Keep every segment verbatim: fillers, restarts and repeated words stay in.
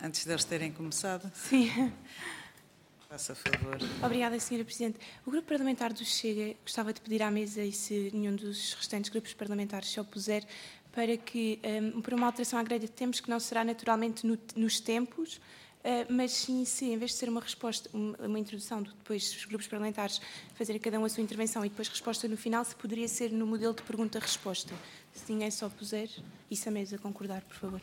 antes deles terem começado. Sim. Faça favor. Obrigada, senhora Presidente. O Grupo Parlamentar do Chega gostava de pedir à mesa, e se nenhum dos restantes grupos parlamentares se opuser, para que, um, por uma alteração à grelha de tempos, que não será naturalmente no, nos tempos, Uh, mas sim, se em vez de ser uma resposta, uma, uma introdução, de depois os grupos parlamentares fazerem cada um a sua intervenção e depois resposta no final, se poderia ser no modelo de pergunta-resposta. Se ninguém se opuser, e se a mesa concordar, por favor.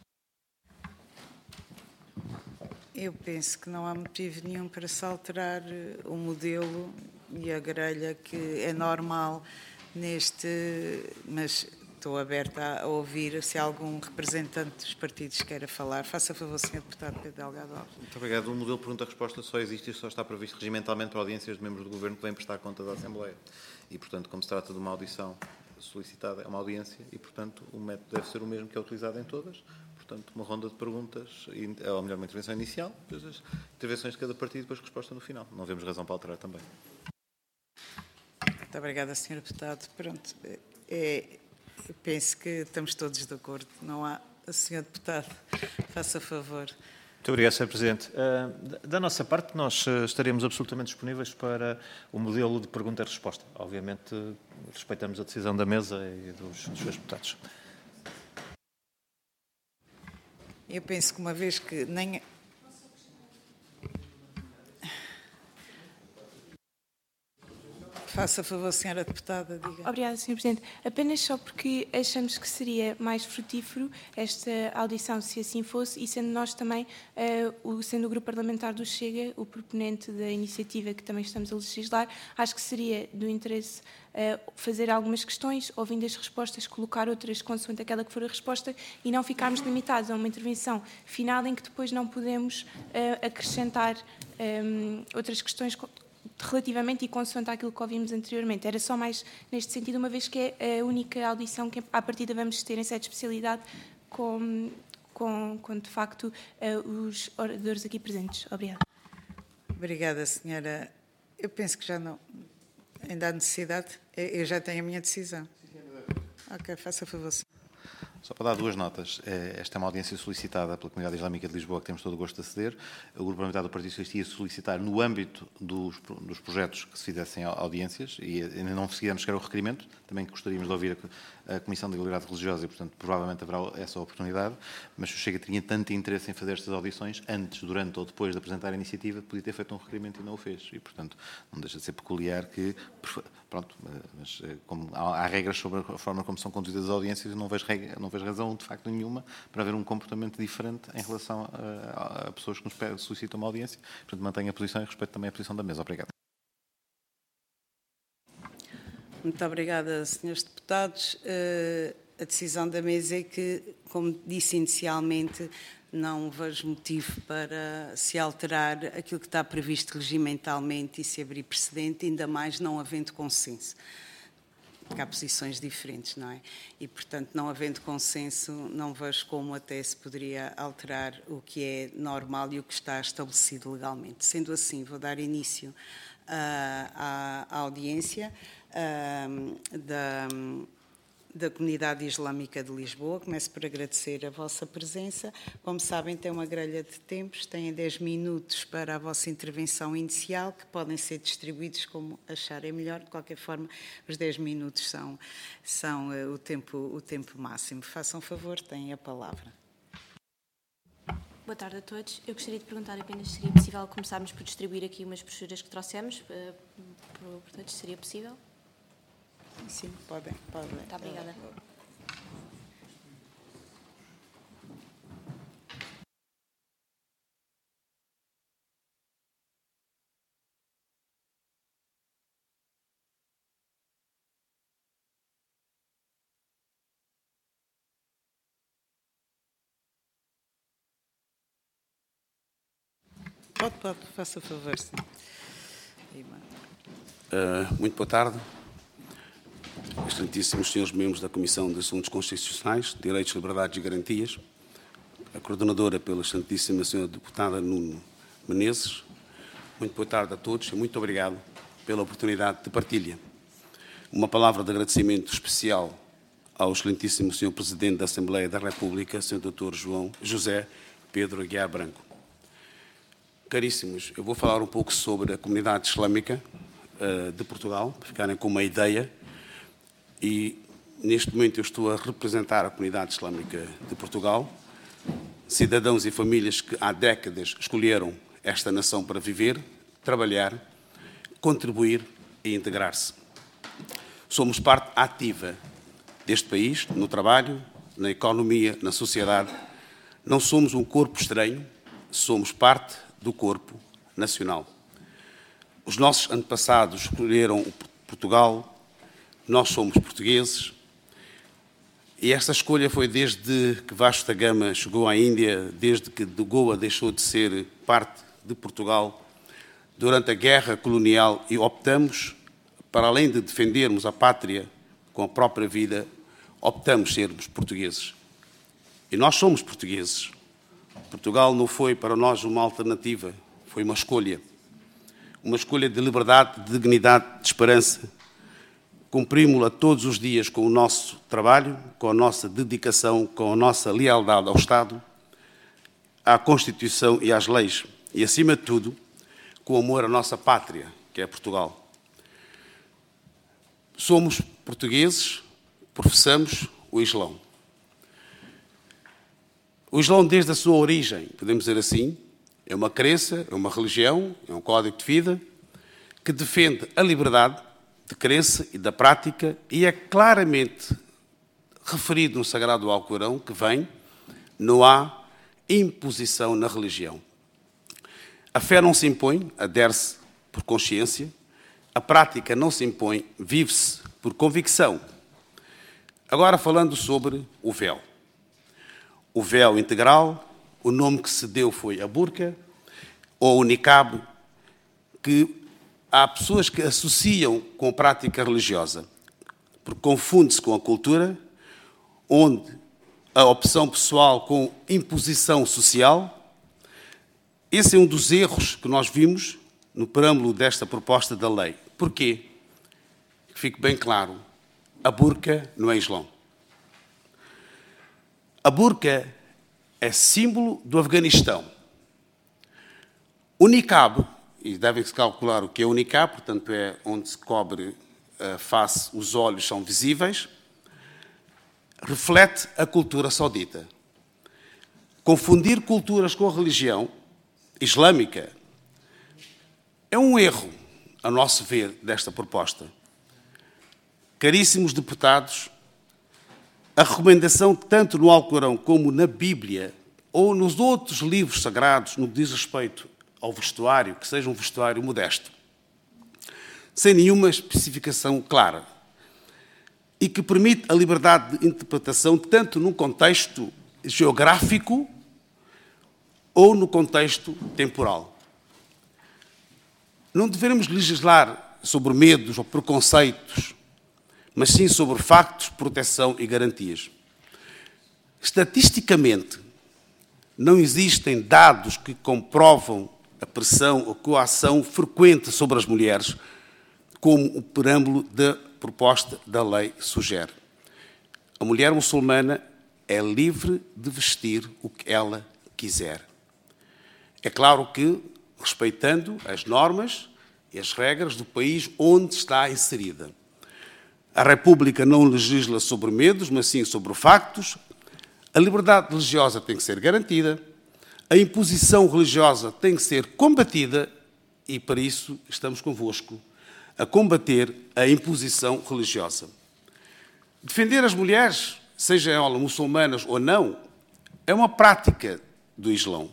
Eu penso que não há motivo nenhum para se alterar o modelo e a grelha, que é normal neste... mas estou aberta a ouvir se algum representante dos partidos queira falar. Faça favor, senhor Deputado Pedro Delgado Alves. Muito obrigado. O modelo pergunta-resposta só existe e só está previsto regimentalmente para audiências de membros do Governo que vêm prestar conta da Assembleia. E, portanto, como se trata de uma audição solicitada, é uma audiência e, portanto, o método deve ser o mesmo que é utilizado em todas. Portanto, uma ronda de perguntas, ou melhor, uma intervenção inicial, depois as intervenções de cada partido e depois resposta no final. Não vemos razão para alterar também. Muito obrigada, senhor Deputado. Pronto, é... eu penso que estamos todos de acordo. Não há... senhor Deputado, faça favor. Muito obrigado, senhor Presidente. Da nossa parte, nós estaremos absolutamente disponíveis para o modelo de pergunta e resposta. Obviamente, respeitamos a decisão da mesa e dos, dos seus deputados. Eu penso que uma vez que nem... Faça favor, senhora Deputada, diga. Obrigada, senhor Presidente. Apenas só porque achamos que seria mais frutífero esta audição, se assim fosse, e sendo nós também, uh, o, sendo o Grupo Parlamentar do Chega, o proponente da iniciativa que também estamos a legislar, acho que seria do interesse uh, fazer algumas questões, ouvindo as respostas, colocar outras consoante aquela que for a resposta, e não ficarmos limitados a uma intervenção final em que depois não podemos uh, acrescentar um, outras questões relativamente e consoante àquilo que ouvimos anteriormente. Era só mais neste sentido, uma vez que é a única audição que à partida vamos ter em sede de especialidade com, com, com de facto, os oradores aqui presentes. Obrigada. Obrigada, senhora. Eu penso que já não... ainda há necessidade. Eu já tenho a minha decisão. Ok, faça favor. Só para dar duas notas. Esta é uma audiência solicitada pela Comunidade Islâmica de Lisboa, que temos todo o gosto de aceder. O Grupo Parlamentar do Partido Socialista ia solicitar, no âmbito dos, dos projetos que se fizessem audiências, e ainda não seguiremos sequer o requerimento, também gostaríamos de ouvir a, a Comissão de Liberdade Religiosa e, portanto, provavelmente haverá essa oportunidade, mas se o Chega tinha tanto interesse em fazer estas audições, antes, durante ou depois de apresentar a iniciativa, podia ter feito um requerimento e não o fez. E, portanto, não deixa de ser peculiar que... Pronto, mas como há, há regras sobre a forma como são conduzidas as audiências, não vejo, regra, não vejo razão, de facto, nenhuma para haver um comportamento diferente em relação a, a pessoas que nos solicitam uma audiência. Portanto, mantenho a posição e respeito também a posição da mesa. Obrigado. Muito obrigada, senhores deputados. Uh, a decisão da mesa é que, como disse inicialmente, não vejo motivo para se alterar aquilo que está previsto regimentalmente e se abrir precedente, ainda mais não havendo consenso. Porque há posições diferentes, não é? E, portanto, não havendo consenso, não vejo como até se poderia alterar o que é normal e o que está estabelecido legalmente. Sendo assim, vou dar início uh, à, à audiência uh, da... da Comunidade Islâmica de Lisboa. Começo por agradecer a vossa presença. Como sabem, tem uma grelha de tempos, têm dez minutos para a vossa intervenção inicial, que podem ser distribuídos como acharem melhor. De qualquer forma, os dez minutos são, são uh, o, tempo, o tempo máximo. Façam favor, têm a palavra. Boa tarde a todos. Eu gostaria de perguntar apenas se seria possível começarmos por distribuir aqui umas brochuras que trouxemos. Uh, por todos, seria possível? Sim, podem. podem. Muito obrigada. Pode, pode, faça favor, sim. Uh, muito boa tarde. Excelentíssimos senhores membros da Comissão de Assuntos Constitucionais, Direitos, Liberdades e Garantias, a coordenadora pela excelentíssima senhora deputada Nuno Menezes, muito boa tarde a todos e muito obrigado pela oportunidade de partilha. Uma palavra de agradecimento especial ao excelentíssimo senhor Presidente da Assembleia da República, senhor doutor João José Pedro Aguiar Branco. Caríssimos, eu vou falar um pouco sobre a comunidade islâmica uh, de Portugal, para ficarem com uma ideia, e neste momento eu estou a representar a comunidade islâmica de Portugal, cidadãos e famílias que há décadas escolheram esta nação para viver, trabalhar, contribuir e integrar-se. Somos parte ativa deste país, no trabalho, na economia, na sociedade. Não somos um corpo estranho, somos parte do corpo nacional. Os nossos antepassados escolheram Portugal, nós somos portugueses, e esta escolha foi desde que Vasco da Gama chegou à Índia, desde que de Goa deixou de ser parte de Portugal, durante a guerra colonial, e optamos, para além de defendermos a pátria com a própria vida, optamos sermos portugueses. E nós somos portugueses. Portugal não foi para nós uma alternativa, foi uma escolha. Uma escolha de liberdade, de dignidade, de esperança. Cumprimos-la todos os dias com o nosso trabalho, com a nossa dedicação, com a nossa lealdade ao Estado, à Constituição e às leis. E, acima de tudo, com amor à nossa pátria, que é Portugal. Somos portugueses, professamos o Islão. O Islão, desde a sua origem, podemos dizer assim, é uma crença, é uma religião, é um código de vida que defende a liberdade de crença e da prática, e é claramente referido no Sagrado Alcorão que vem, não há imposição na religião. A fé não se impõe, adere-se por consciência, a prática não se impõe, vive-se por convicção. Agora falando sobre o véu. O véu integral, o nome que se deu foi a burca, ou o niqab, que há pessoas que associam com a prática religiosa, porque confunde-se com a cultura, onde a opção pessoal com imposição social. Esse é um dos erros que nós vimos no preâmbulo desta proposta da lei. Porquê? Que fique bem claro, a burca não é Islão. A burca é símbolo do Afeganistão. O niqab, e devem-se calcular o que é o niqab, portanto é onde se cobre a face, os olhos são visíveis, reflete a cultura saudita. Confundir culturas com a religião islâmica é um erro, a nosso ver, desta proposta. Caríssimos deputados, a recomendação, tanto no Alcorão como na Bíblia, ou nos outros livros sagrados, no que diz respeito ao vestuário, que seja um vestuário modesto, sem nenhuma especificação clara, e que permite a liberdade de interpretação tanto num contexto geográfico ou no contexto temporal. Não devemos legislar sobre medos ou preconceitos, mas sim sobre factos, proteção e garantias. Estatisticamente, não existem dados que comprovam a pressão ou coação frequente sobre as mulheres, como o preâmbulo da proposta da lei sugere. A mulher muçulmana é livre de vestir o que ela quiser. É claro que respeitando as normas e as regras do país onde está inserida. A República não legisla sobre medos, mas sim sobre factos. A liberdade religiosa tem que ser garantida, a imposição religiosa tem que ser combatida e, para isso, estamos convosco a combater a imposição religiosa. Defender as mulheres, sejam elas muçulmanas ou não, é uma prática do Islão.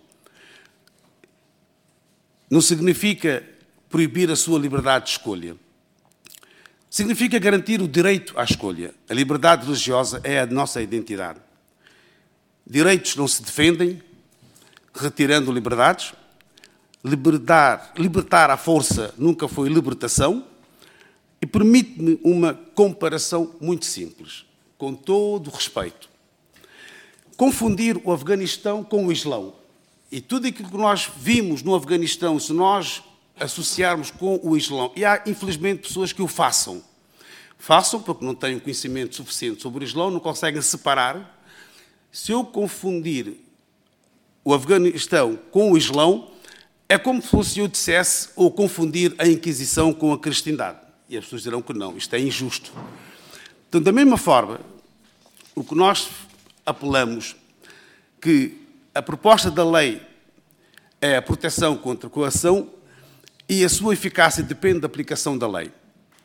Não significa proibir a sua liberdade de escolha. Significa garantir o direito à escolha. A liberdade religiosa é a nossa identidade. Direitos não se defendem retirando liberdades. Libertar, libertar à força nunca foi libertação. E permite-me uma comparação muito simples, com todo o respeito. Confundir o Afeganistão com o Islão. E tudo aquilo que nós vimos no Afeganistão, se nós associarmos com o Islão, e há infelizmente pessoas que o façam, façam porque não têm conhecimento suficiente sobre o Islão, não conseguem separar. Se eu confundir o Afeganistão com o Islão é como se fosse eu dissesse ou confundir a Inquisição com a cristandade. E as pessoas dirão que não, isto é injusto. Então, da mesma forma, o que nós apelamos, que a proposta da lei é a proteção contra a coação e a sua eficácia depende da aplicação da lei.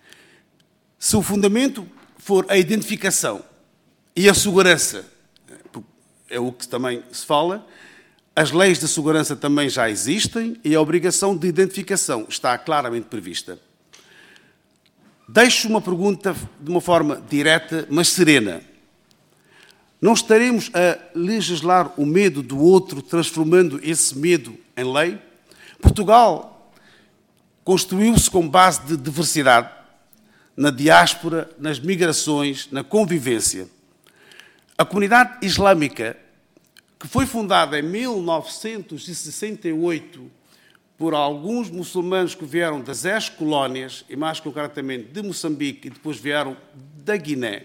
Se o fundamento for a identificação e a segurança, é o que também se fala, as leis de segurança também já existem e a obrigação de identificação está claramente prevista. Deixo uma pergunta de uma forma direta, mas serena. Não estaremos a legislar o medo do outro, transformando esse medo em lei? Portugal construiu-se com base de diversidade, na diáspora, nas migrações, na convivência. A comunidade islâmica, que foi fundada em mil novecentos e sessenta e oito por alguns muçulmanos que vieram das ex-colónias, e mais concretamente de Moçambique, e depois vieram da Guiné.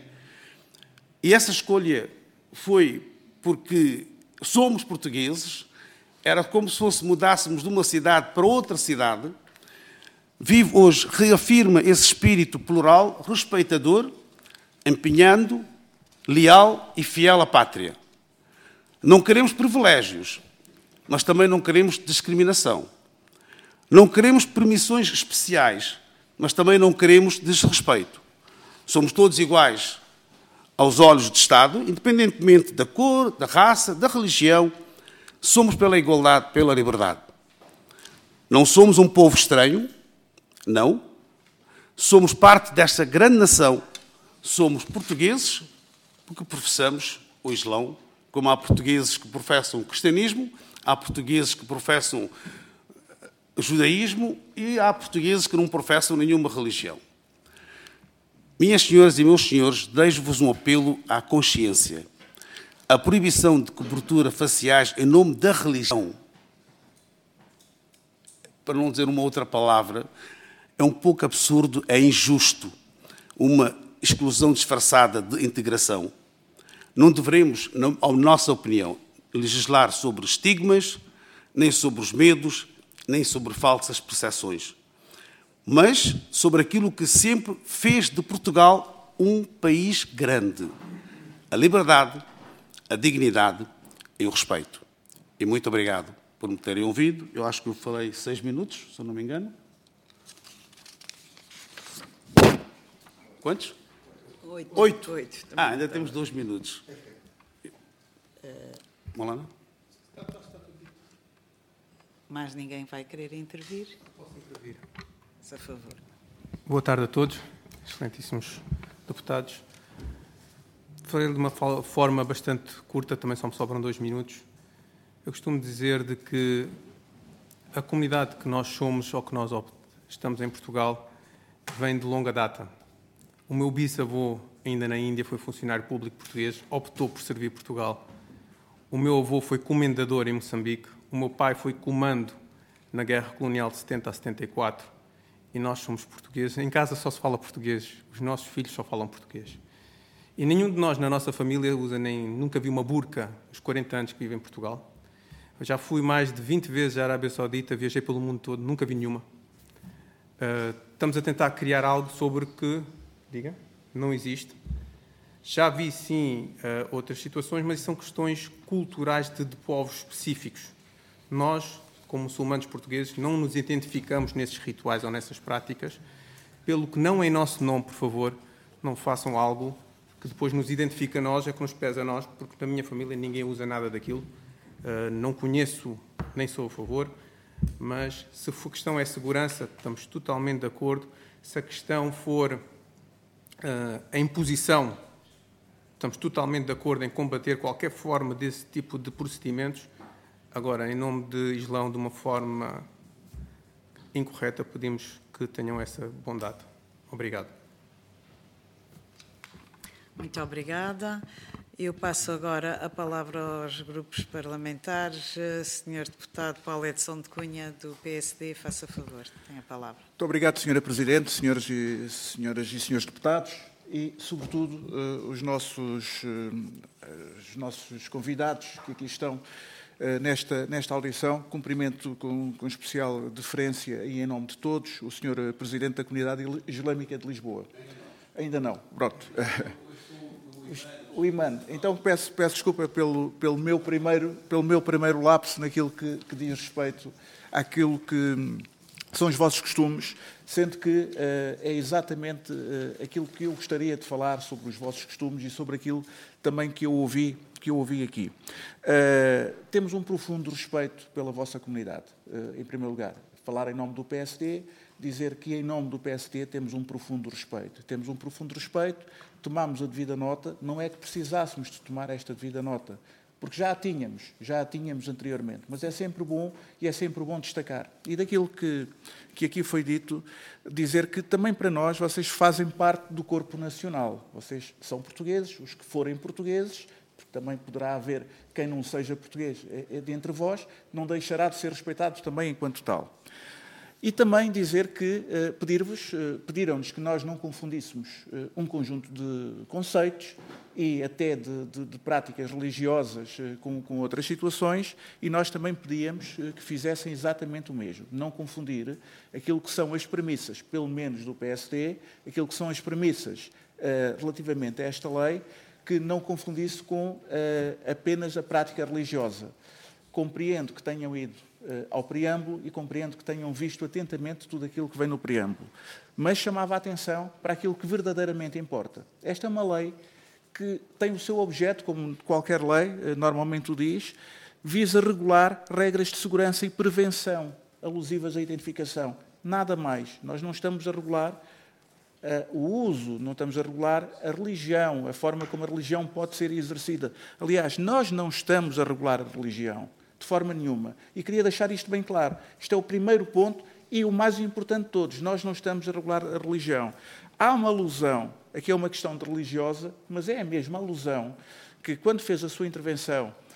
E essa escolha foi porque somos portugueses, era como se fosse mudássemos de uma cidade para outra cidade. Vive hoje, reafirma esse espírito plural, respeitador, empenhando, leal e fiel à pátria. Não queremos privilégios, mas também não queremos discriminação. Não queremos permissões especiais, mas também não queremos desrespeito. Somos todos iguais aos olhos do Estado, independentemente da cor, da raça, da religião. Somos pela igualdade, pela liberdade. Não somos um povo estranho, não. Somos parte desta grande nação. Somos portugueses, porque professamos o Islão, como há portugueses que professam o cristianismo, há portugueses que professam o judaísmo e há portugueses que não professam nenhuma religião. Minhas senhoras e meus senhores, deixo-vos um apelo à consciência. A proibição de cobertura faciais em nome da religião, para não dizer uma outra palavra, é um pouco absurdo, é injusto. Uma exclusão disfarçada de integração. Não devemos, na nossa opinião, legislar sobre estigmas, nem sobre os medos, nem sobre falsas percepções, mas sobre aquilo que sempre fez de Portugal um país grande. A liberdade, a dignidade e o respeito. E muito obrigado por me terem ouvido. Eu acho que eu falei seis minutos, se eu não me engano. Quantos? Oito. Oito. Oito. Ah, ainda temos dois minutos. Molana? Mais ninguém vai querer intervir? Posso intervir. Se a favor. Boa tarde a todos, excelentíssimos deputados. Falei de uma forma bastante curta, também só me sobram dois minutos. Eu costumo dizer de que a comunidade que nós somos ou que nós estamos em Portugal vem de longa data. O meu bisavô, ainda na Índia, foi funcionário público português, optou por servir Portugal. O meu avô foi comendador em Moçambique. O meu pai foi comando na Guerra Colonial de setenta a setenta e quatro. E nós somos portugueses. Em casa só se fala português. Os nossos filhos só falam português. E nenhum de nós, na nossa família, usa nem, nunca viu uma burca nos quarenta anos que vive em Portugal. Eu já fui mais de vinte vezes à Arábia Saudita, viajei pelo mundo todo, nunca vi nenhuma. Uh, estamos a tentar criar algo sobre que, diga, não existe. Já vi, sim, uh, outras situações, mas são questões culturais de, de povos específicos. Nós, como muçulmanos portugueses, não nos identificamos nesses rituais ou nessas práticas, pelo que não em nosso nome, por favor, não façam algo que depois nos identifica a nós, é que nos pesa a nós, porque na minha família ninguém usa nada daquilo. Uh, não conheço, nem sou a favor, mas se a questão é segurança, estamos totalmente de acordo. Se a questão for uh, a imposição, estamos totalmente de acordo em combater qualquer forma desse tipo de procedimentos. Agora, em nome de Islão, de uma forma incorreta, pedimos que tenham essa bondade. Obrigado. Muito obrigada. Eu passo agora a palavra aos grupos parlamentares. senhor Deputado Paulo Edson de Cunha, do P S D, faça favor, tem a palavra. Muito obrigado, senhora Presidente, senhores e, senhoras e senhores deputados e, sobretudo, os nossos, os nossos convidados que aqui estão nesta, nesta audição. Cumprimento com, com especial deferência e em nome de todos o senhor Presidente da Comunidade Islâmica de Lisboa. Ainda não, pronto. O imã. Então peço, peço desculpa pelo, pelo, meu primeiro, pelo meu primeiro lapso naquilo que, que diz respeito àquilo que são os vossos costumes, sendo que uh, é exatamente uh, aquilo que eu gostaria de falar sobre os vossos costumes e sobre aquilo também que eu ouvi, que eu ouvi aqui. Uh, temos um profundo respeito pela vossa comunidade, uh, em primeiro lugar. Falar em nome do P S D, dizer que em nome do P S D temos um profundo respeito. Temos um profundo respeito, tomamos a devida nota, não é que precisássemos de tomar esta devida nota, porque já a tínhamos, já a tínhamos anteriormente, mas é sempre bom e é sempre bom destacar. E daquilo que, que aqui foi dito, dizer que também para nós vocês fazem parte do corpo nacional. Vocês são portugueses, os que forem portugueses, porque também poderá haver quem não seja português dentre vós, não deixará de ser respeitados também enquanto tal. E também dizer que, eh, pedir-vos, eh, pediram-nos que nós não confundíssemos eh, um conjunto de conceitos e até de, de, de práticas religiosas eh, com, com outras situações, e nós também pedíamos eh, que fizessem exatamente o mesmo. Não confundir aquilo que são as premissas, pelo menos do P S D, aquilo que são as premissas eh, relativamente a esta lei, que não confundisse com eh, apenas a prática religiosa. Compreendo que tenham ido ao preâmbulo e compreendo que tenham visto atentamente tudo aquilo que vem no preâmbulo. Mas chamava a atenção para aquilo que verdadeiramente importa. Esta é uma lei que tem o seu objeto, como qualquer lei, normalmente o diz, visa regular regras de segurança e prevenção alusivas à identificação. Nada mais. Nós não estamos a regular uh, o uso, não estamos a regular a religião, a forma como a religião pode ser exercida. Aliás, nós não estamos a regular a religião. De forma nenhuma. E queria deixar isto bem claro. Isto é o primeiro ponto e o mais importante de todos. Nós não estamos a regular a religião. Há uma alusão, aqui é uma questão de religiosa, mas é a mesma alusão que, quando fez a sua intervenção, uh,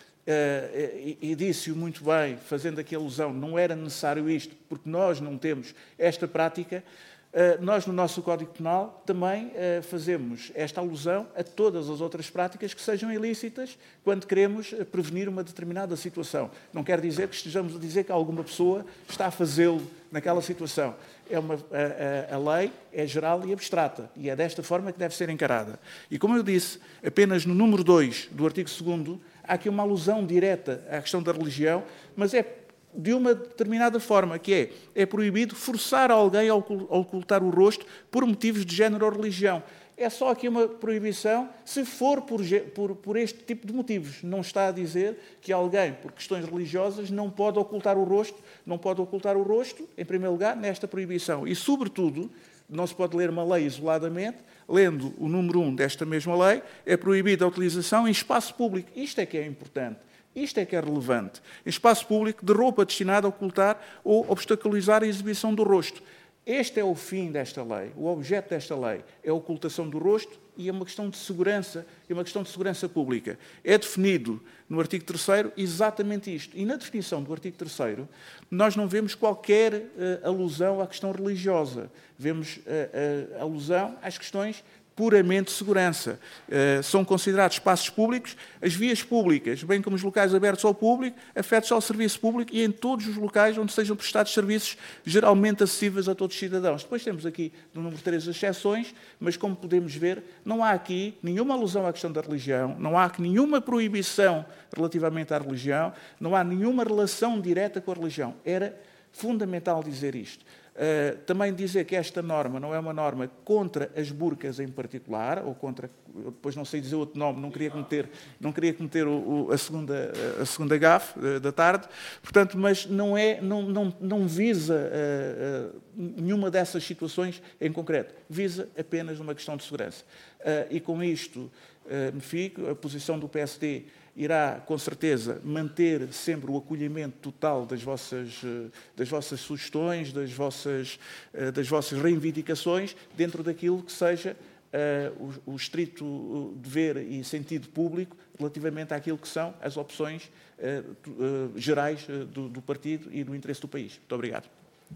e, e disse-o muito bem, fazendo aqui a alusão, não era necessário isto, porque nós não temos esta prática. Uh, nós, no nosso Código Penal, também uh, fazemos esta alusão a todas as outras práticas que sejam ilícitas quando queremos uh, prevenir uma determinada situação. Não quer dizer que estejamos a dizer que alguma pessoa está a fazê-lo naquela situação. É uma, a, a, a lei é geral e abstrata, e é desta forma que deve ser encarada. E, como eu disse, apenas no número dois do artigo segundo, há aqui uma alusão direta à questão da religião, mas é de uma determinada forma, que é, é proibido forçar alguém a ocultar o rosto por motivos de género ou religião. É só aqui uma proibição se for por, por, por este tipo de motivos. Não está a dizer que alguém, por questões religiosas, não pode ocultar o rosto, não pode ocultar o rosto, em primeiro lugar, nesta proibição. E, sobretudo, não se pode ler uma lei isoladamente, lendo o número um desta mesma lei, é proibida a utilização em espaço público. Isto é que é importante. Isto é que é relevante. Em espaço público, de roupa destinada a ocultar ou obstaculizar a exibição do rosto. Este é o fim desta lei. O objeto desta lei é a ocultação do rosto e é uma questão de segurança, é uma questão de segurança pública. É definido no artigo terceiro exatamente isto. E na definição do artigo terceiro, nós não vemos qualquer uh, alusão à questão religiosa. Vemos uh, uh, alusão às questões puramente de segurança. Uh, são considerados espaços públicos, as vias públicas, bem como os locais abertos ao público, afetos ao serviço público e em todos os locais onde sejam prestados serviços geralmente acessíveis a todos os cidadãos. Depois temos aqui, no número três, as exceções, mas como podemos ver, não há aqui nenhuma alusão à questão da religião, não há aqui nenhuma proibição relativamente à religião, não há nenhuma relação direta com a religião. Era fundamental dizer isto. Uh, também dizer que esta norma não é uma norma contra as burcas em particular, ou contra, depois não sei dizer outro nome, não queria cometer, não queria cometer o, o, a, segunda, a segunda gafe uh, da tarde, portanto, mas não, é, não, não, não visa uh, uh, nenhuma dessas situações em concreto, visa apenas uma questão de segurança. Uh, e com isto uh, me fico, a posição do P S D irá, com certeza, manter sempre o acolhimento total das vossas, das vossas sugestões, das vossas, das vossas reivindicações, dentro daquilo que seja uh, o, o estrito dever e sentido público relativamente àquilo que são as opções uh, uh, gerais uh, do, do partido e do interesse do país. Muito obrigado.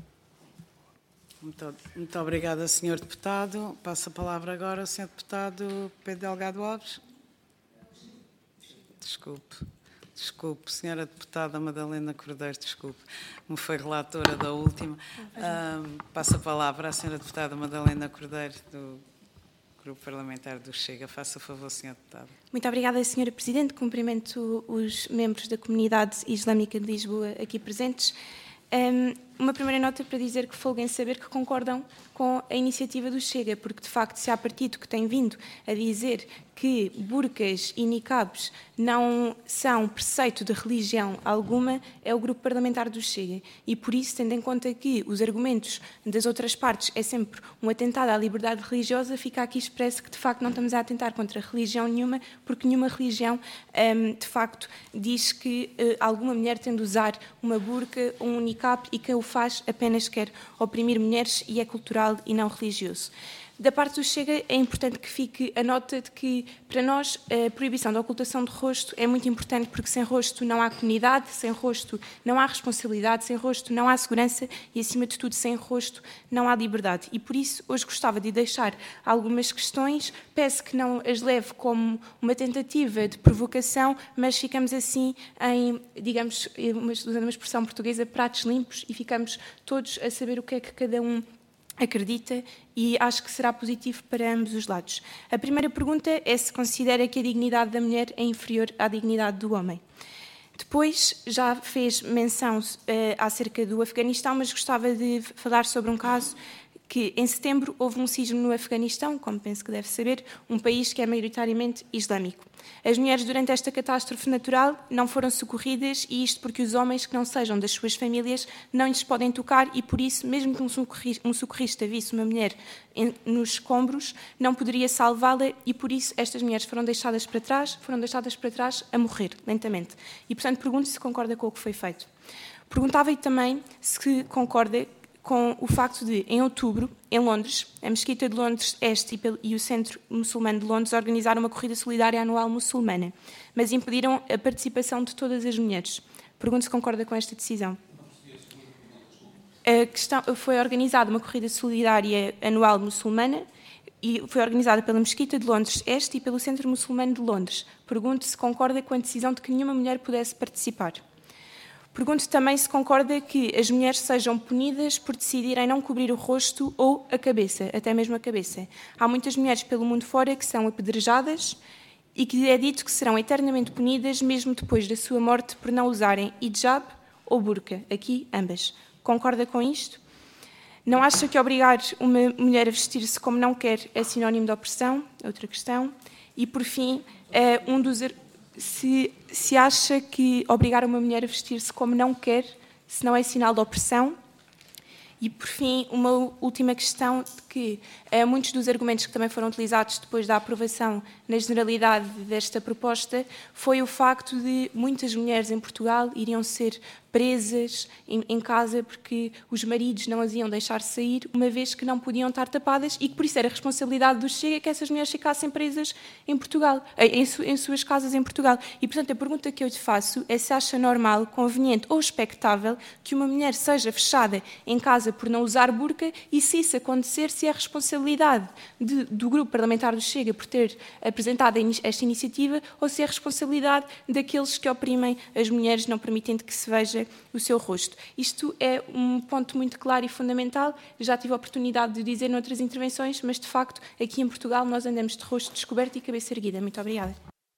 Muito, muito obrigada, senhor Deputado. Passo a palavra agora ao senhor Deputado Pedro Delgado Alves. Desculpe. Desculpe, senhora deputada Madalena Cordeiro, desculpe, me foi relatora da última. Um, passo a palavra à senhora deputada Madalena Cordeiro, do Grupo Parlamentar do Chega. Faça favor, senhora deputada. Muito obrigada, senhora Presidente. Cumprimento os membros da Comunidade Islâmica de Lisboa aqui presentes. Um, uma primeira nota para dizer que folguem saber que concordam com a iniciativa do Chega, porque, de facto, se há partido que tem vindo a dizer que burcas e niqabs não são preceito de religião alguma, é o Grupo Parlamentar do Chega. E, por isso, tendo em conta que os argumentos das outras partes é sempre um atentado à liberdade religiosa, fica aqui expresso que, de facto, não estamos a atentar contra religião nenhuma, porque nenhuma religião, um, de facto, diz que uh, alguma mulher tem de usar uma burca ou um niqab e que o faz apenas quer oprimir mulheres e é cultural e não religioso. Da parte do Chega, é importante que fique a nota de que, para nós, a proibição da ocultação de rosto é muito importante, porque sem rosto não há comunidade, sem rosto não há responsabilidade, sem rosto não há segurança e, acima de tudo, sem rosto não há liberdade. E, por isso, hoje gostava de deixar algumas questões, peço que não as leve como uma tentativa de provocação, mas ficamos assim em, digamos, usando uma expressão portuguesa, pratos limpos, e ficamos todos a saber o que é que cada um acredita, e acho que será positivo para ambos os lados. A primeira pergunta é se considera que a dignidade da mulher é inferior à dignidade do homem. Depois, já fez menção uh, acerca do Afeganistão, mas gostava de falar sobre um caso que, em setembro, houve um sismo no Afeganistão, como penso que deve saber, um país que é maioritariamente islâmico. As mulheres, durante esta catástrofe natural, não foram socorridas, e isto porque os homens que não sejam das suas famílias não lhes podem tocar, e por isso, mesmo que um socorrista, um socorrista visse uma mulher em, nos escombros, não poderia salvá-la, e por isso estas mulheres foram deixadas para trás, foram deixadas para trás a morrer, lentamente. E, portanto, pergunto se concorda com o que foi feito. Perguntava-lhe também se concorda com o facto de, em outubro, em Londres, a Mesquita de Londres Este e o Centro Muçulmano de Londres organizaram uma corrida solidária anual muçulmana, mas impediram a participação de todas as mulheres. Pergunto se concorda com esta decisão. A questão, foi organizada uma corrida solidária anual muçulmana e foi organizada pela Mesquita de Londres Este e pelo Centro Muçulmano de Londres. Pergunto se concorda com a decisão de que nenhuma mulher pudesse participar. Pergunto também se concorda que as mulheres sejam punidas por decidirem não cobrir o rosto ou a cabeça, até mesmo a cabeça. Há muitas mulheres pelo mundo fora que são apedrejadas e que é dito que serão eternamente punidas mesmo depois da sua morte por não usarem hijab ou burca. Aqui, ambas. Concorda com isto? Não acha que obrigar uma mulher a vestir-se como não quer é sinónimo de opressão? Outra questão. E, por fim, um dos... Se, se acha que obrigar uma mulher a vestir-se como não quer, se não é sinal de opressão. E, por fim, uma última questão, de que eh, muitos dos argumentos que também foram utilizados depois da aprovação na generalidade desta proposta foi o facto de muitas mulheres em Portugal iriam ser presas em, em casa porque os maridos não as iam deixar sair, uma vez que não podiam estar tapadas, e que por isso era responsabilidade do Chega que essas mulheres ficassem presas em Portugal, em, su, em suas casas em Portugal. E, portanto, a pergunta que eu lhe faço é se acha normal, conveniente ou expectável que uma mulher seja fechada em casa por não usar burca, e se isso acontecer, se é responsabilidade de, do Grupo Parlamentar do Chega por ter apresentado esta iniciativa, ou se é responsabilidade daqueles que oprimem as mulheres, não permitindo que se veja o seu rosto. Isto é um ponto muito claro e fundamental. Já tive a oportunidade de dizer noutras intervenções, mas de facto aqui em Portugal nós andamos de rosto descoberto e cabeça erguida. Muito obrigada.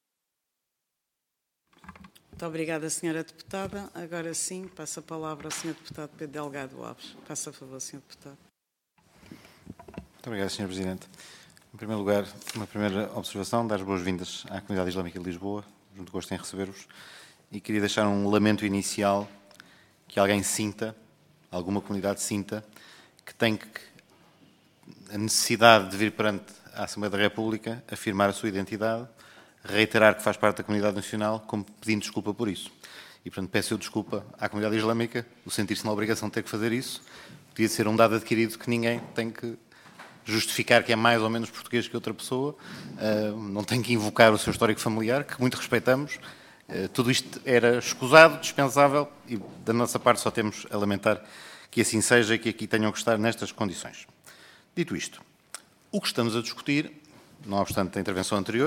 Muito obrigada, senhora deputada. Agora sim, passo a palavra ao senhor deputado Pedro Delgado Alves. Faça a favor, senhor deputado. Muito obrigado, senhor Presidente. Em primeiro lugar, uma primeira observação, dar as boas-vindas à Comunidade Islâmica de Lisboa, muito gosto em receber-vos, e queria deixar um lamento inicial que alguém sinta, alguma comunidade sinta, que tem que, a necessidade de vir perante a Assembleia da República, afirmar a sua identidade, reiterar que faz parte da comunidade nacional, como pedindo desculpa por isso. E, portanto, peço eu desculpa à comunidade islâmica, o sentir-se na obrigação de ter que fazer isso. Podia ser um dado adquirido que ninguém tem que justificar que é mais ou menos português que outra pessoa, uh, não tem que invocar o seu histórico familiar, que muito respeitamos. Uh, tudo isto era escusado, dispensável, e da nossa parte só temos a lamentar que assim seja e que aqui tenham que estar nestas condições. Dito isto, o que estamos a discutir, não obstante a intervenção anterior,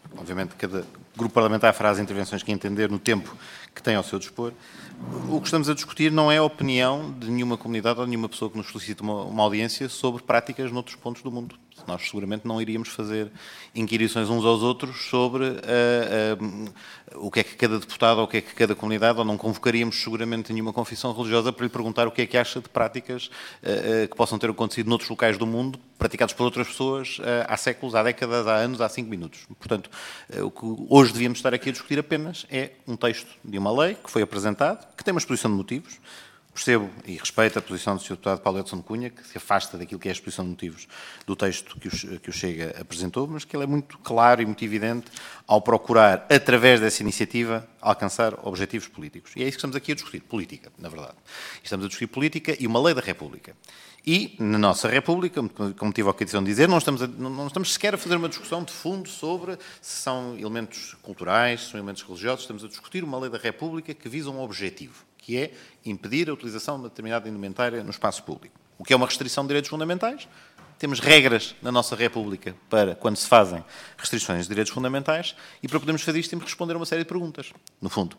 obviamente, cada grupo parlamentar fará as intervenções que entender no tempo que tem ao seu dispor. O que estamos a discutir não é a opinião de nenhuma comunidade ou de nenhuma pessoa que nos solicite uma, uma audiência sobre práticas noutros pontos do mundo. Nós seguramente não iríamos fazer inquirições uns aos outros sobre uh, uh, o que é que cada deputado ou o que é que cada comunidade, ou não convocaríamos seguramente nenhuma confissão religiosa para lhe perguntar o que é que acha de práticas uh, uh, que possam ter acontecido noutros locais do mundo, praticados por outras pessoas uh, há séculos, há décadas, há anos, há cinco minutos. Portanto, uh, o que hoje devíamos estar aqui a discutir apenas é um texto de uma lei que foi apresentado, que tem uma exposição de motivos. Percebo e respeito a posição do senhor Deputado Paulo Edson de Cunha, que se afasta daquilo que é a exposição de motivos do texto que o, que o Chega apresentou, mas que ele é muito claro e muito evidente ao procurar, através dessa iniciativa, alcançar objetivos políticos. E é isso que estamos aqui a discutir, política, na verdade. Estamos a discutir política e uma lei da República. E, na nossa República, como tive a ocasião de dizer, não estamos, a, não estamos sequer a fazer uma discussão de fundo sobre se são elementos culturais, se são elementos religiosos, estamos a discutir uma lei da República que visa um objetivo, que é impedir a utilização de uma determinada indumentária no espaço público. O que é uma restrição de direitos fundamentais? Temos regras na nossa República para, quando se fazem restrições de direitos fundamentais, e para podermos fazer isto temos que responder a uma série de perguntas, no fundo.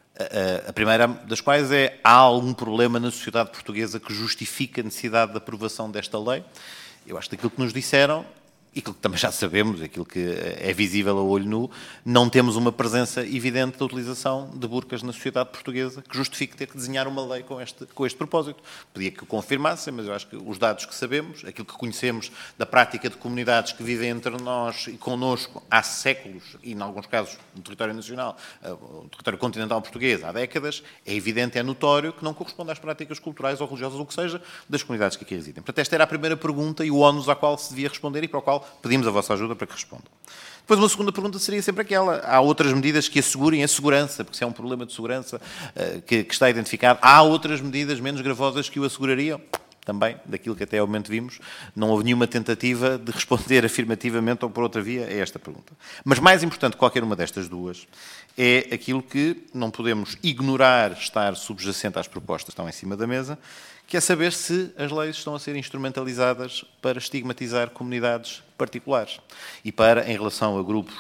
A primeira das quais é: há algum problema na sociedade portuguesa que justifique a necessidade da aprovação desta lei? Eu acho que aquilo que nos disseram, e aquilo que também já sabemos, aquilo que é visível a olho nu, não temos uma presença evidente da utilização de burcas na sociedade portuguesa que justifique ter que desenhar uma lei com este, com este propósito. Podia que o confirmassem, mas eu acho que os dados que sabemos, aquilo que conhecemos da prática de comunidades que vivem entre nós e connosco há séculos, e em alguns casos no território nacional, no território continental português, há décadas, é evidente, é notório que não corresponde às práticas culturais ou religiosas, ou o que seja, das comunidades que aqui residem. Portanto, esta era a primeira pergunta e o ónus à qual se devia responder e para o qual pedimos a vossa ajuda para que respondam. Depois, uma segunda pergunta seria sempre aquela: há outras medidas que assegurem a segurança, porque se é um problema de segurança uh, que, que está identificado, há outras medidas menos gravosas que o assegurariam? Também, daquilo que até ao momento vimos, não houve nenhuma tentativa de responder afirmativamente ou por outra via a esta pergunta. Mas mais importante que qualquer uma destas duas é aquilo que não podemos ignorar estar subjacente às propostas que estão em cima da mesa, que é saber se as leis estão a ser instrumentalizadas para estigmatizar comunidades particulares e para, em relação a grupos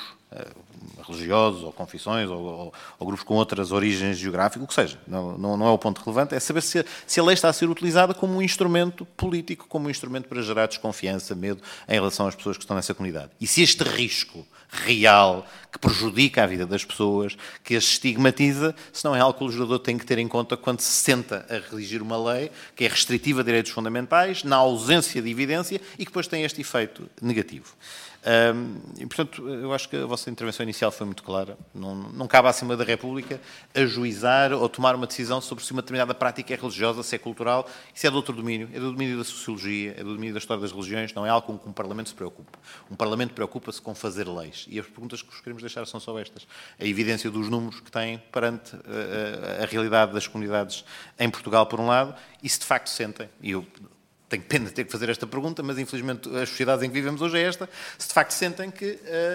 uh, religiosos ou confissões ou, ou, ou grupos com outras origens geográficas, o que seja, não, não, não é o ponto relevante, é saber se, se a lei está a ser utilizada como um instrumento político, como um instrumento para gerar desconfiança, medo em relação às pessoas que estão nessa comunidade. E se este risco real, que prejudica a vida das pessoas, que as estigmatiza, se não é algo que o legislador tem que ter em conta quando se senta a redigir uma lei que é restritiva a direitos fundamentais, na ausência de evidência e que depois tem este efeito negativo. Um, e, portanto, eu acho que a vossa intervenção inicial foi muito clara. Não, não cabe à Assembleia da República ajuizar ou tomar uma decisão sobre se uma determinada prática é religiosa, se é cultural. Isso é de outro domínio, é do domínio da sociologia, é do domínio da história das religiões, não é algo com que um Parlamento se preocupa. Um Parlamento preocupa-se com fazer leis. E as perguntas que vos queremos deixar são só estas. A evidência dos números que têm perante a, a, a realidade das comunidades em Portugal, por um lado, e se de facto sentem, e eu tenho pena de ter que fazer esta pergunta, mas infelizmente as sociedades em que vivemos hoje é esta, se de facto sentem que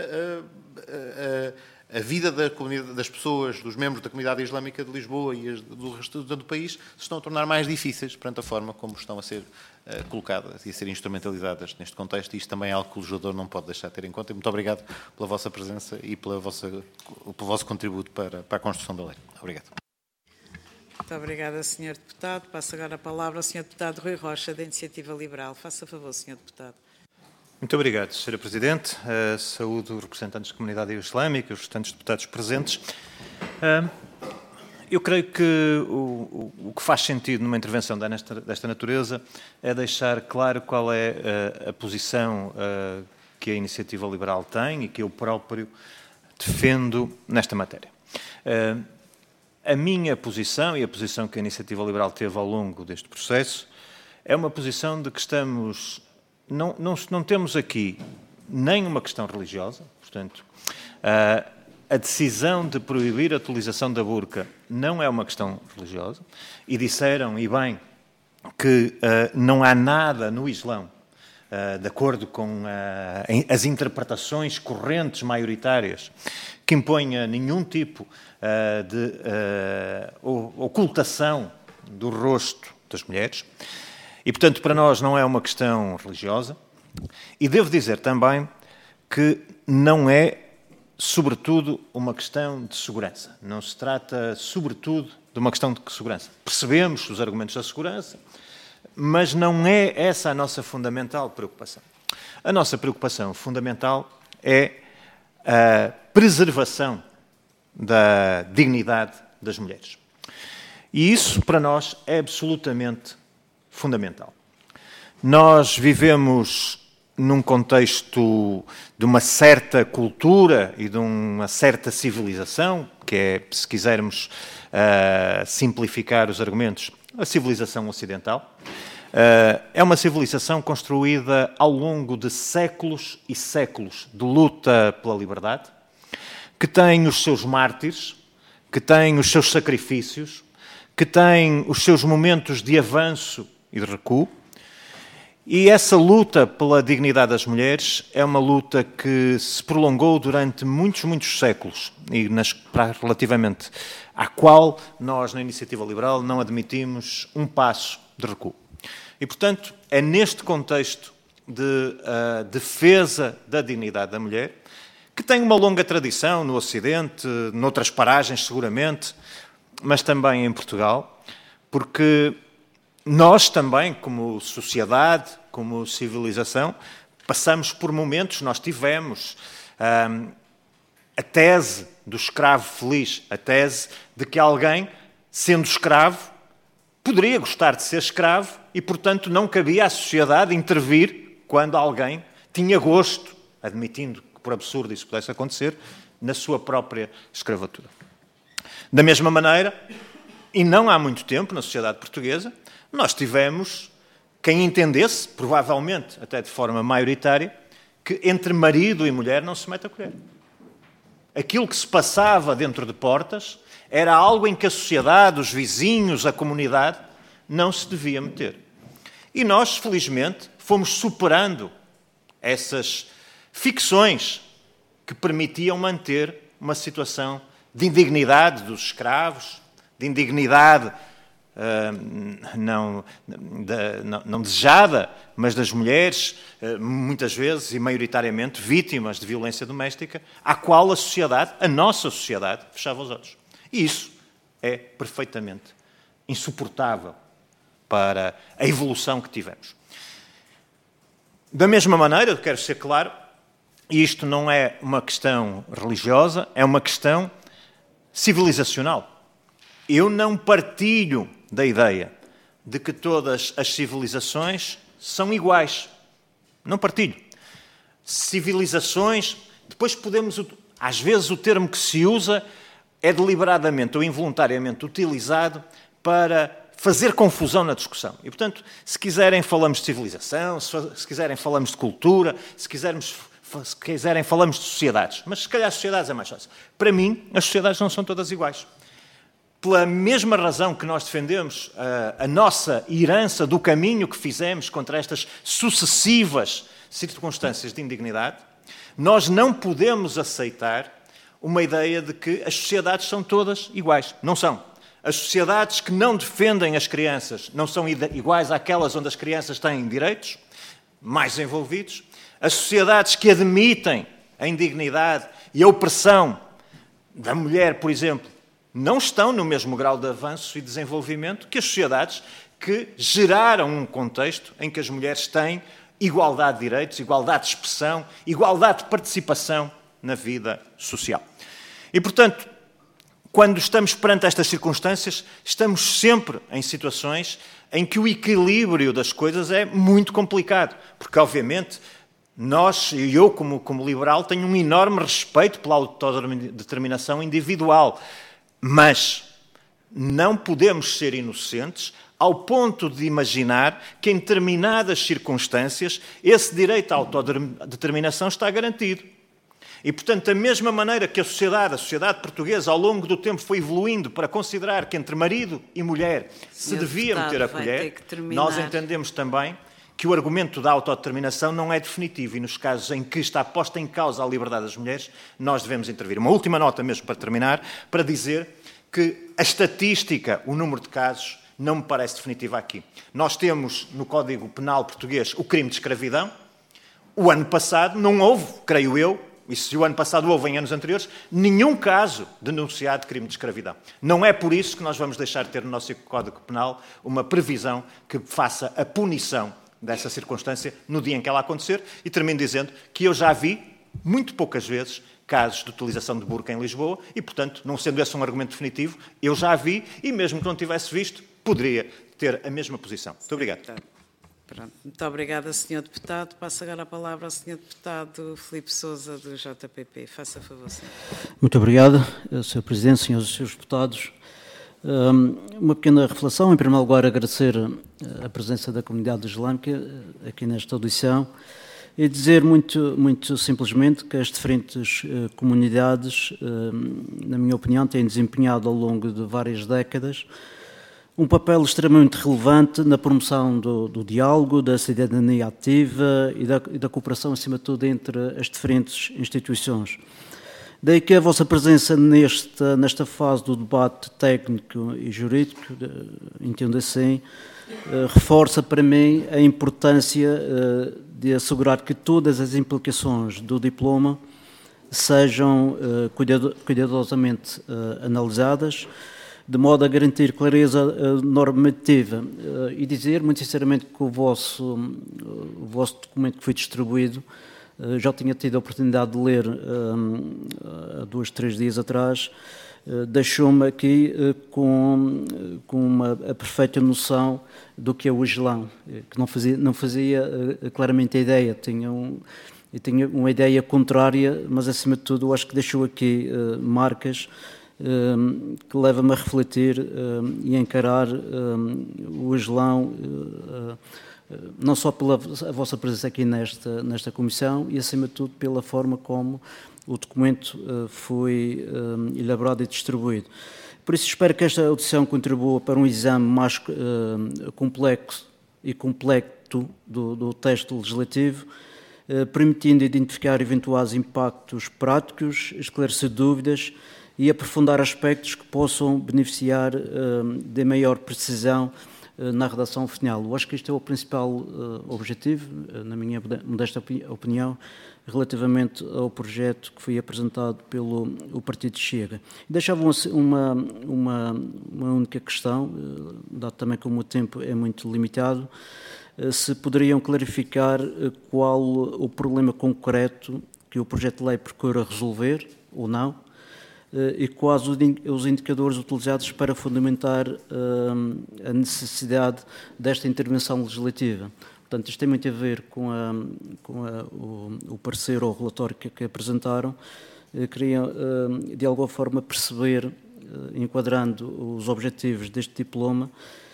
a, a, a, a vida da comunidade, das pessoas, dos membros da comunidade islâmica de Lisboa e as do resto do país se estão a tornar mais difíceis perante a forma como estão a ser uh, colocadas e a ser instrumentalizadas neste contexto, e isto também é algo que o legislador não pode deixar de ter em conta. E muito obrigado pela vossa presença e pela vossa, pelo vosso contributo para, para a construção da lei. Obrigado. Muito obrigada, senhor Deputado. Passo agora a palavra ao senhor Deputado Rui Rocha, da Iniciativa Liberal. Faça favor, senhor Deputado. Muito obrigado, senhora Presidente. Uh, saúdo os representantes da comunidade islâmica, os restantes deputados presentes. Uh, eu creio que o, o, o que faz sentido numa intervenção desta, desta natureza é deixar claro qual é uh, a posição uh, que a Iniciativa Liberal tem e que eu próprio defendo nesta matéria. Uh, A minha posição e a posição que a Iniciativa Liberal teve ao longo deste processo é uma posição de que estamos... Não, não, não temos aqui nem uma questão religiosa, portanto, a, a decisão de proibir a utilização da burca não é uma questão religiosa, e disseram, e bem, que uh, não há nada no Islão, uh, de acordo com uh, as interpretações correntes maioritárias, que imponha nenhum tipo uh, de uh, ocultação do rosto das mulheres. E, portanto, para nós não é uma questão religiosa. E devo dizer também que não é sobretudo, uma questão de segurança. Não se trata, sobretudo, de uma questão de segurança. Percebemos os argumentos da segurança, mas não é essa a nossa fundamental preocupação. A nossa preocupação fundamental é a preservação da dignidade das mulheres. E isso, para nós, é absolutamente fundamental. Nós vivemos num contexto de uma certa cultura e de uma certa civilização, que é, se quisermos uh, simplificar os argumentos, a civilização ocidental. Uh, é uma civilização construída ao longo de séculos e séculos de luta pela liberdade, que tem os seus mártires, que tem os seus sacrifícios, que tem os seus momentos de avanço e de recuo. E essa luta pela dignidade das mulheres é uma luta que se prolongou durante muitos, muitos séculos e nas, relativamente à qual nós, na Iniciativa Liberal, não admitimos um passo de recuo. E, portanto, é neste contexto de uh, defesa da dignidade da mulher, que tem uma longa tradição no Ocidente, noutras paragens seguramente, mas também em Portugal, porque nós também, como sociedade, como civilização, passamos por momentos, nós tivemos hum, a tese do escravo feliz, a tese de que alguém, sendo escravo, poderia gostar de ser escravo e, portanto, não cabia à sociedade intervir quando alguém tinha gosto, admitindo que, por absurdo, isso pudesse acontecer, na sua própria escravatura. Da mesma maneira, e não há muito tempo, na sociedade portuguesa, nós tivemos quem entendesse, provavelmente até de forma maioritária, que entre marido e mulher não se mete a colher. Aquilo que se passava dentro de portas era algo em que a sociedade, os vizinhos, a comunidade, não se devia meter. E nós, felizmente, fomos superando essas ficções que permitiam manter uma situação de indignidade dos escravos, de indignidade uh, não, de, não, não desejada, mas das mulheres, uh, muitas vezes e maioritariamente vítimas de violência doméstica, à qual a sociedade, a nossa sociedade, fechava os olhos. E isso é perfeitamente insuportável para a evolução que tivemos. Da mesma maneira, eu quero ser claro, isto não é uma questão religiosa, é uma questão civilizacional. Eu não partilho da ideia de que todas as civilizações são iguais. Não partilho. Civilizações, depois podemos, às vezes o termo que se usa é deliberadamente ou involuntariamente utilizado para fazer confusão na discussão. E, portanto, se quiserem falamos de civilização, se quiserem falamos de cultura, se quisermos se quiserem falamos de sociedades, mas se calhar sociedades é mais fácil. Para mim, as sociedades não são todas iguais. Pela mesma razão que nós defendemos a, a nossa herança do caminho que fizemos contra estas sucessivas circunstâncias de indignidade, nós não podemos aceitar uma ideia de que as sociedades são todas iguais. Não são. As sociedades que não defendem as crianças não são iguais àquelas onde as crianças têm direitos mais desenvolvidos. As sociedades que admitem a indignidade e a opressão da mulher, por exemplo, não estão no mesmo grau de avanço e desenvolvimento que as sociedades que geraram um contexto em que as mulheres têm igualdade de direitos, igualdade de expressão, igualdade de participação na vida social. E, portanto, quando estamos perante estas circunstâncias, estamos sempre em situações em que o equilíbrio das coisas é muito complicado, porque, obviamente, nós, e eu como, como liberal, tenho um enorme respeito pela autodeterminação individual, mas não podemos ser inocentes ao ponto de imaginar que em determinadas circunstâncias esse direito à autodeterminação está garantido. E, portanto, da mesma maneira que a sociedade, a sociedade portuguesa, ao longo do tempo foi evoluindo para considerar que entre marido e mulher se Senhor devia deputado, meter a colher, nós entendemos também que o argumento da autodeterminação não é definitivo e nos casos em que está posta em causa a liberdade das mulheres, nós devemos intervir. Uma última nota mesmo para terminar, para dizer que a estatística, o número de casos, não me parece definitiva aqui. Nós temos no Código Penal português o crime de escravidão. O ano passado não houve, creio eu, e se o ano passado houve em anos anteriores, nenhum caso denunciado de crime de escravidão. Não é por isso que nós vamos deixar de ter no nosso Código Penal uma previsão que faça a punição dessa circunstância no dia em que ela acontecer. E termino dizendo que eu já vi, muito poucas vezes, casos de utilização de burca em Lisboa e, portanto, não sendo esse um argumento definitivo, eu já vi e, mesmo que não tivesse visto, poderia ter a mesma posição. Muito obrigado. Pronto. Muito obrigada, senhor Deputado. Passo agora a palavra ao senhor Deputado Filipe Sousa, do J P P. Faça favor, senhor. Muito obrigado, senhor Presidente, senhores e senhores deputados. Uma pequena reflexão. Em primeiro lugar, agradecer a presença da comunidade islâmica aqui nesta audição e dizer muito, muito simplesmente que as diferentes comunidades, na minha opinião, têm desempenhado ao longo de várias décadas um papel extremamente relevante na promoção do, do diálogo, da cidadania ativa e da, e da cooperação, acima de tudo, entre as diferentes instituições. Daí que a vossa presença nesta, nesta fase do debate técnico e jurídico, entendo assim, reforça para mim a importância de assegurar que todas as implicações do diploma sejam cuidadosamente analisadas, de modo a garantir clareza normativa e dizer, muito sinceramente, que o vosso, o vosso documento que foi distribuído, já tinha tido a oportunidade de ler há dois, três dias atrás, deixou-me aqui com, com uma a perfeita noção do que é o Islão, que não fazia, não fazia claramente a ideia, tinha, um, tinha uma ideia contrária, mas acima de tudo eu acho que deixou aqui uh, marcas uh, que levam-me a refletir uh, e a encarar uh, o Islão, uh, uh, não só pela a vossa presença aqui nesta, nesta comissão e acima de tudo pela forma como o documento uh, foi uh, elaborado e distribuído. Por isso espero que esta audição contribua para um exame mais uh, complexo e completo do, do texto legislativo, uh, permitindo identificar eventuais impactos práticos, esclarecer dúvidas e aprofundar aspectos que possam beneficiar uh, de maior precisão uh, na redação final. Eu acho que este é o principal uh, objetivo, uh, na minha modesta opinião, relativamente ao projeto que foi apresentado pelo o Partido Chega. Deixava uma, uma, uma única questão, dado também que o meu tempo é muito limitado, se poderiam clarificar qual o problema concreto que o projeto de lei procura resolver, ou não, e quais os indicadores utilizados para fundamentar a necessidade desta intervenção legislativa. Portanto, isto tem muito a ver com, a, com a, o, o parecer ou o relatório que, que apresentaram. Eu queria, de alguma forma, perceber, enquadrando os objetivos deste diploma,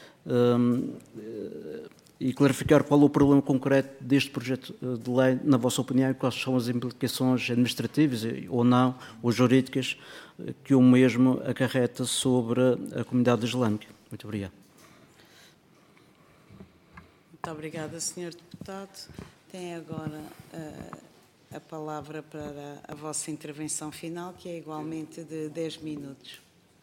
e clarificar qual é o problema concreto deste projeto de lei, na vossa opinião, e quais são as implicações administrativas ou não, ou jurídicas, que o mesmo acarreta sobre a comunidade islâmica. Muito obrigado. Muito obrigada, senhor Deputado. Tem agora uh, a palavra para a vossa intervenção final, que é igualmente de dez minutos.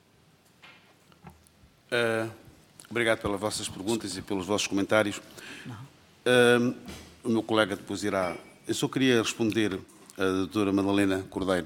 Uh, obrigado pelas vossas perguntas e pelos vossos comentários. Uh, o meu colega depois irá... Eu só queria responder à doutora Madalena Cordeiro.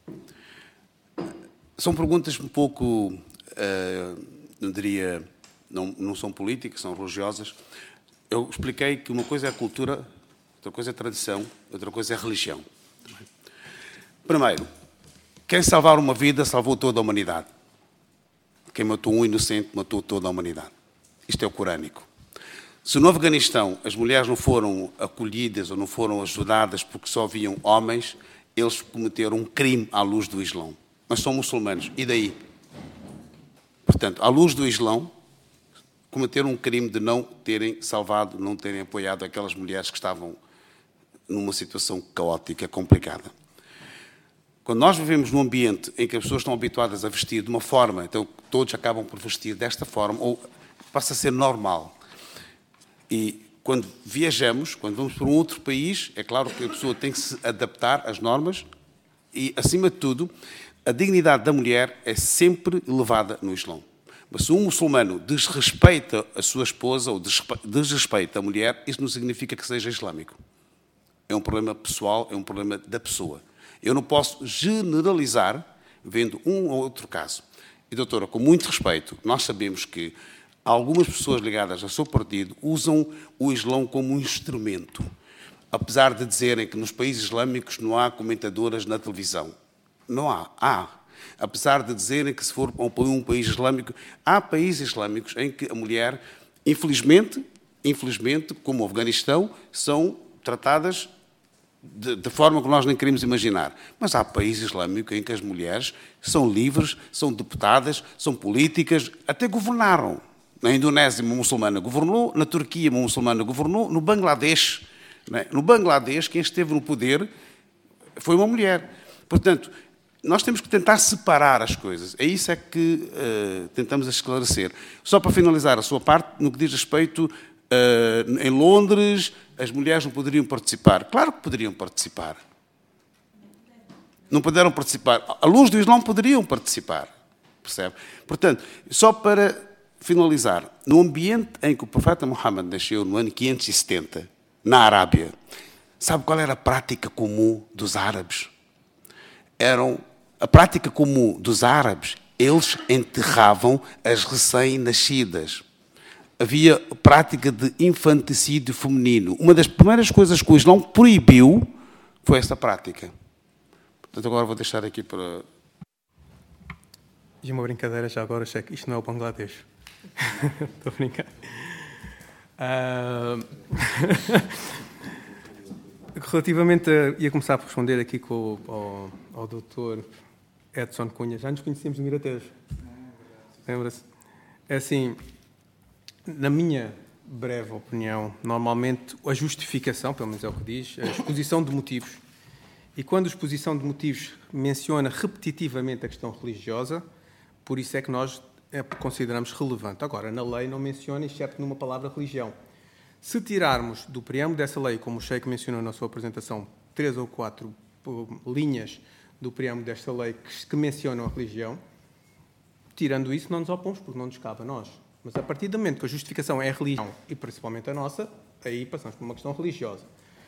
São perguntas um pouco, uh, não diria, não, não são políticas, são religiosas. Eu expliquei que uma coisa é a cultura, outra coisa é a tradição, outra coisa é a religião. Primeiro, quem salvar uma vida salvou toda a humanidade. Quem matou um inocente matou toda a humanidade. Isto é o corânico. Se no Afeganistão as mulheres não foram acolhidas ou não foram ajudadas porque só haviam homens, eles cometeram um crime à luz do Islão. Mas são muçulmanos. E daí? Portanto, à luz do Islão, cometeram um crime de não terem salvado, não terem apoiado aquelas mulheres que estavam numa situação caótica, complicada. Quando nós vivemos num ambiente em que as pessoas estão habituadas a vestir de uma forma, então todos acabam por vestir desta forma, ou passa a ser normal. E quando viajamos, quando vamos para um outro país, é claro que a pessoa tem que se adaptar às normas e, acima de tudo, a dignidade da mulher é sempre elevada no Islão. Mas se um muçulmano desrespeita a sua esposa ou desrespeita a mulher, isso não significa que seja islâmico. É um problema pessoal, é um problema da pessoa. Eu não posso generalizar vendo um ou outro caso. E, doutora, com muito respeito, nós sabemos que algumas pessoas ligadas ao seu partido usam o Islão como um instrumento, apesar de dizerem que nos países islâmicos não há comentadoras na televisão. Não há. Há. Apesar de dizerem que se for um país islâmico, há países islâmicos em que a mulher, infelizmente, infelizmente, como o Afeganistão, são tratadas de, de forma que nós nem queremos imaginar. Mas há países islâmicos em que as mulheres são livres, são deputadas, são políticas, até governaram. Na Indonésia, uma muçulmana governou, na Turquia, uma muçulmana governou, no Bangladesh, não é? No Bangladesh, quem esteve no poder foi uma mulher. Portanto, nós temos que tentar separar as coisas. É isso é que uh, tentamos esclarecer. Só para finalizar a sua parte, no que diz respeito, uh, em Londres, as mulheres não poderiam participar. Claro que poderiam participar. Não puderam participar. À luz do Islão poderiam participar. Percebe? Portanto, só para finalizar, no ambiente em que o profeta Muhammad nasceu, no ano quinhentos e setenta, na Arábia, sabe qual era a prática comum dos árabes? Eram a prática comum dos árabes, eles enterravam as recém-nascidas. Havia prática de infanticídio feminino. Uma das primeiras coisas que o Islão proibiu foi esta prática. Portanto, agora vou deixar aqui para... E uma brincadeira já agora, Cheque, isto não é o Bangladesh. Estou a brincar. Uh... Relativamente a... Ia começar a responder aqui com o, ao, ao doutor Edson Cunha. Já nos conhecemos no Miratejo. Lembra-se? É assim, na minha breve opinião, normalmente a justificação, pelo menos é o que diz, a exposição de motivos. E quando a exposição de motivos menciona repetitivamente a questão religiosa, por isso é que nós é, consideramos relevante. Agora, na lei não menciona, exceto numa palavra religião. Se tirarmos do preâmbulo dessa lei, como o Sheikh mencionou na sua apresentação, três ou quatro linhas do preâmbulo desta lei que, que mencionam a religião, tirando isso, não nos opomos, porque não nos cabe a nós. Mas a partir do momento que a justificação é a religião, e principalmente a nossa, aí passamos por uma questão religiosa.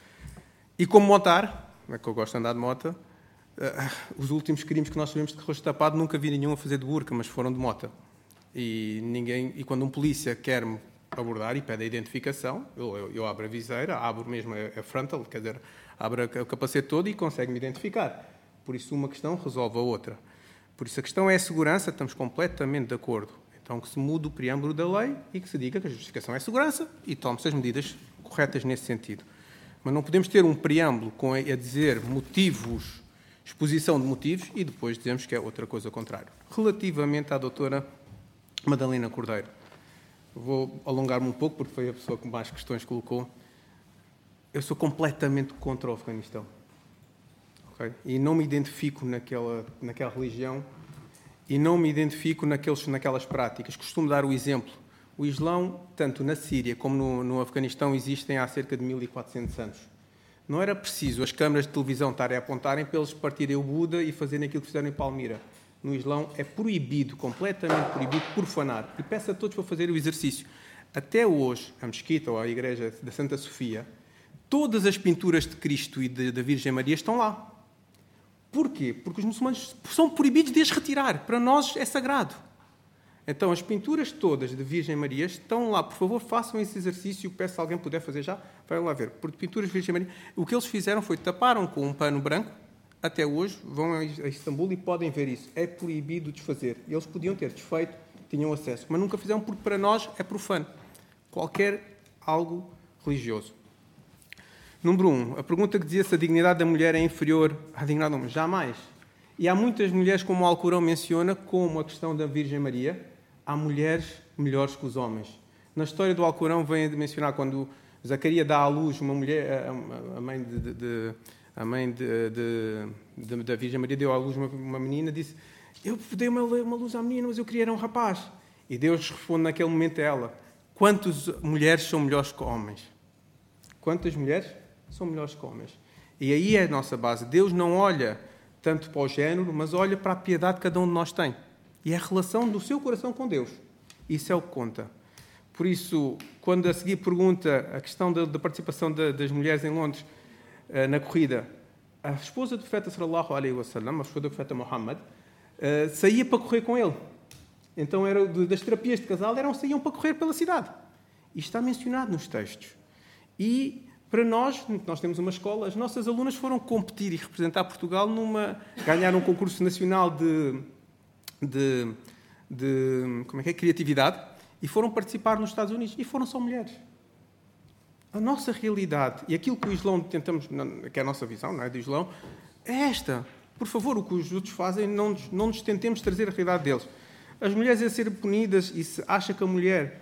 E como motar, é que eu gosto de andar de mota, uh, os últimos crimes que nós sabemos de rosto tapado, nunca vi nenhum a fazer de burca, mas foram de mota. E, ninguém, e quando um polícia quer-me abordar e pede a identificação, eu, eu, eu abro a viseira, abro mesmo a, a frontal, quer dizer, abro o capacete todo e consegue-me identificar. Por isso uma questão resolve a outra. Por isso a questão é a segurança, estamos completamente de acordo. Então que se mude o preâmbulo da lei e que se diga que a justificação é segurança e tome-se as medidas corretas nesse sentido. Mas não podemos ter um preâmbulo com a dizer motivos, exposição de motivos, e depois dizemos que é outra coisa ao contrário. Relativamente à doutora Madalena Cordeiro, vou alongar-me um pouco, porque foi a pessoa que mais questões colocou. Eu sou completamente contra o Afeganistão. Okay? E não me identifico naquela, naquela religião e não me identifico naqueles, naquelas práticas. Costumo dar o exemplo. O Islão, tanto na Síria como no, no Afeganistão, existem há cerca de mil e quatrocentos anos. Não era preciso as câmaras de televisão estarem a apontarem para eles partirem o Buda e fazerem aquilo que fizeram em Palmira. No Islão é proibido, completamente proibido, profanar. E peço a todos para fazer o exercício. Até hoje, a mesquita ou a igreja da Santa Sofia, todas as pinturas de Cristo e de, da Virgem Maria estão lá. Porquê? Porque os muçulmanos são proibidos de as retirar. Para nós é sagrado. Então, as pinturas todas de Virgem Maria estão lá. Por favor, façam esse exercício. Peço se alguém puder fazer já. Vai lá ver. Porque pinturas de Virgem Maria... O que eles fizeram foi taparam com um pano branco. Até hoje, vão a Istambul e podem ver isso. É proibido desfazer. Eles podiam ter desfeito, tinham acesso. Mas nunca fizeram porque, para nós, é profano. Qualquer algo religioso. Número um, a pergunta que dizia se a dignidade da mulher é inferior à dignidade do homem. Jamais. E há muitas mulheres, como o Alcorão menciona, como a questão da Virgem Maria, há mulheres melhores que os homens. Na história do Alcorão vem a mencionar quando Zacarias dá à luz uma mulher, a mãe, de, de, de, a mãe de, de, de, da Virgem Maria deu à luz uma, uma menina, disse, eu dei uma, uma luz à menina, mas eu queria era um rapaz. E Deus responde naquele momento a ela, quantas mulheres são melhores que homens? Quantas mulheres são melhores que homens? E aí é a nossa base. Deus não olha tanto para o género, mas olha para a piedade que cada um de nós tem. E é a relação do seu coração com Deus. Isso é o que conta. Por isso, quando a seguir pergunta a questão da, da participação de, das mulheres em Londres uh, na corrida, a esposa do profeta sallallahu alaihi wasallam, a esposa do profeta Muhammad, uh, saía para correr com ele. Então, era, das terapias de casal, eram, saíam para correr pela cidade. Isto está mencionado nos textos. E, para nós, nós temos uma escola, as nossas alunas foram competir e representar Portugal numa... ganhar um concurso nacional de, de, de como é que é? Criatividade, e foram participar nos Estados Unidos. E foram só mulheres. A nossa realidade, e aquilo que o Islão tentamos, que é a nossa visão, não é, do Islão, é esta. Por favor, o que os outros fazem, não nos, não nos tentemos trazer a realidade deles. As mulheres a serem punidas, e se acha que a mulher...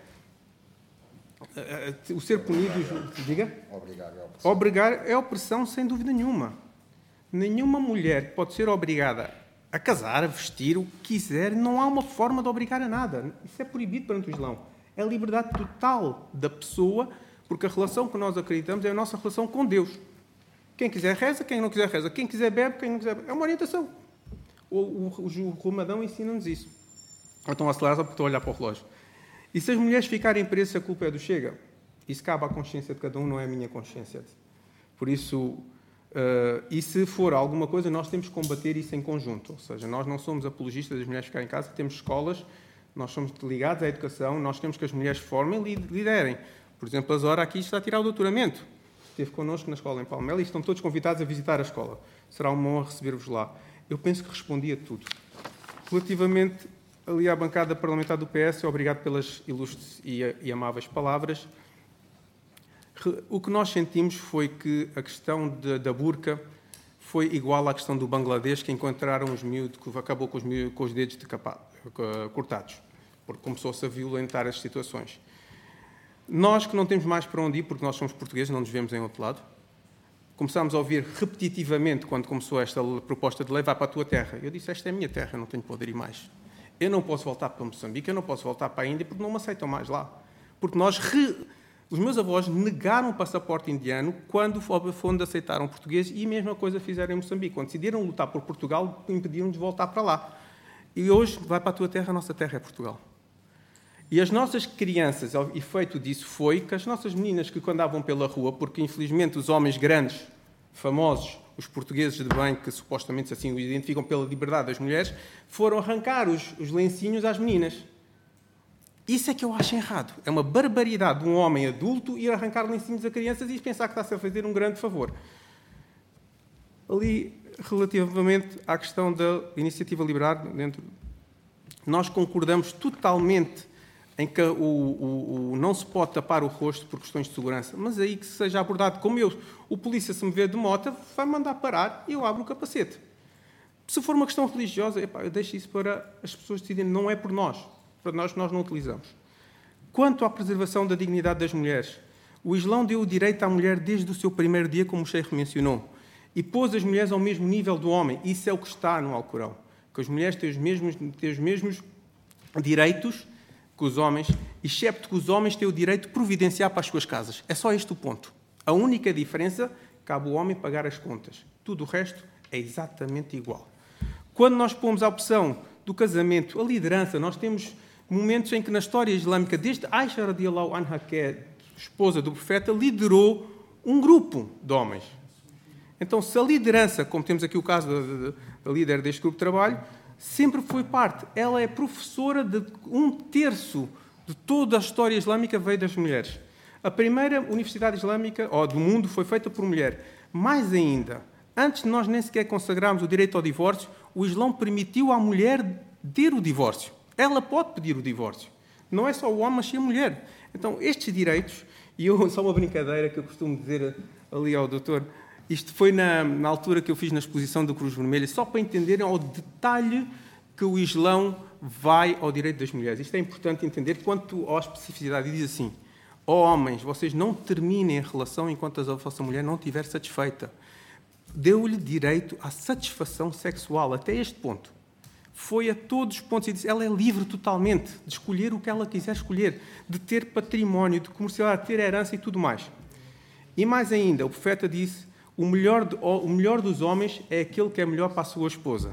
O ser punido... Diga? Obrigar é opressão. Obrigar é opressão, sem dúvida nenhuma. Nenhuma mulher pode ser obrigada a casar, a vestir o que quiser. Não há uma forma de obrigar a nada. Isso é proibido perante o Islão. É a liberdade total da pessoa, porque a relação que nós acreditamos é a nossa relação com Deus. Quem quiser reza, quem não quiser reza. Quem quiser bebe, quem não quiser bebe. É uma orientação. O, o, o, o Ramadão ensina-nos isso. Estão a acelerar só porque estou a olhar para o relógio. E se as mulheres ficarem presas, a culpa é do Chega. Isso cabe à consciência de cada um, não é a minha consciência. Por isso, uh, e se for alguma coisa, nós temos que combater isso em conjunto. Ou seja, nós não somos apologistas das mulheres ficarem em casa, temos escolas, nós somos ligados à educação, nós temos que as mulheres formem e liderem. Por exemplo, a Zora aqui está a tirar o doutoramento. Esteve connosco na escola em Palmela e estão todos convidados a visitar a escola. Será uma honra receber-vos lá. Eu penso que respondi a tudo. Relativamente ali à bancada parlamentar do P S, obrigado pelas ilustres e, e amáveis palavras. O que nós sentimos foi que a questão de, da burca foi igual à questão do Bangladesh, que encontraram os miúdos, que acabou com os, miúdos, com os dedos de capa, cortados, porque começou-se a violentar as situações. Nós, que não temos mais para onde ir, porque nós somos portugueses, não nos vemos em outro lado, começámos a ouvir repetitivamente, quando começou esta proposta de lei, vai para a tua terra. Eu disse, esta é a minha terra, não tenho poder ir mais. Eu não posso voltar para Moçambique, eu não posso voltar para a Índia, porque não me aceitam mais lá. Porque nós, re... os meus avós negaram o passaporte indiano quando foram de aceitar um português, e a mesma coisa fizeram em Moçambique. Quando decidiram lutar por Portugal, impediram-nos de voltar para lá. E hoje, vai para a tua terra, a nossa terra é Portugal. E as nossas crianças, o efeito disso foi que as nossas meninas que andavam pela rua, porque infelizmente os homens grandes, famosos, os portugueses de bem, que supostamente assim o identificam pela liberdade das mulheres, foram arrancar os, os lencinhos às meninas. Isso é que eu acho errado. É uma barbaridade de um homem adulto ir arrancar lencinhos a crianças e pensar que está-se a fazer um grande favor. Ali, relativamente à questão da iniciativa liberal, dentro, nós concordamos totalmente em que o, o, o, não se pode tapar o rosto por questões de segurança, mas aí que seja abordado como eu. O polícia, se me vê de moto, vai mandar parar e eu abro o capacete. Se for uma questão religiosa, epá, eu deixo isso para as pessoas decidirem, não é por nós. Para nós, nós não utilizamos. Quanto à preservação da dignidade das mulheres, o Islão deu o direito à mulher desde o seu primeiro dia, como o Sheikh mencionou, e pôs as mulheres ao mesmo nível do homem. Isso é o que está no Alcorão. Que as mulheres têm os mesmos, têm os mesmos direitos que os homens, excepto que os homens têm o direito de providenciar para as suas casas. É só este o ponto. A única diferença, cabe ao homem pagar as contas. Tudo o resto é exatamente igual. Quando nós pomos a opção do casamento, a liderança, nós temos momentos em que na história islâmica, desde Aisha radiallahu anha, que é esposa do profeta, liderou um grupo de homens. Então, se a liderança, como temos aqui o caso da, da líder deste grupo de trabalho, sempre foi parte. Ela é professora de um terço de toda a história islâmica veio das mulheres. A primeira universidade islâmica ou do mundo foi feita por mulher. Mais ainda, antes de nós nem sequer consagrarmos o direito ao divórcio, o Islão permitiu à mulher ter o divórcio. Ela pode pedir o divórcio. Não é só o homem, mas sim a mulher. Então, estes direitos, e eu, só uma brincadeira que eu costumo dizer ali ao doutor, isto foi na, na altura que eu fiz na exposição do Cruz Vermelha, só para entenderem ao detalhe que o Islão vai ao direito das mulheres. Isto é importante entender quanto à especificidade. E diz assim, ó oh, homens, vocês não terminem a relação enquanto a vossa mulher não estiver satisfeita. Deu-lhe direito à satisfação sexual, até este ponto. Foi a todos os pontos e disse, ela é livre totalmente de escolher o que ela quiser escolher, de ter património, de comercializar, de ter herança e tudo mais. E mais ainda, o profeta disse, o melhor, de, o melhor dos homens é aquele que é melhor para a sua esposa.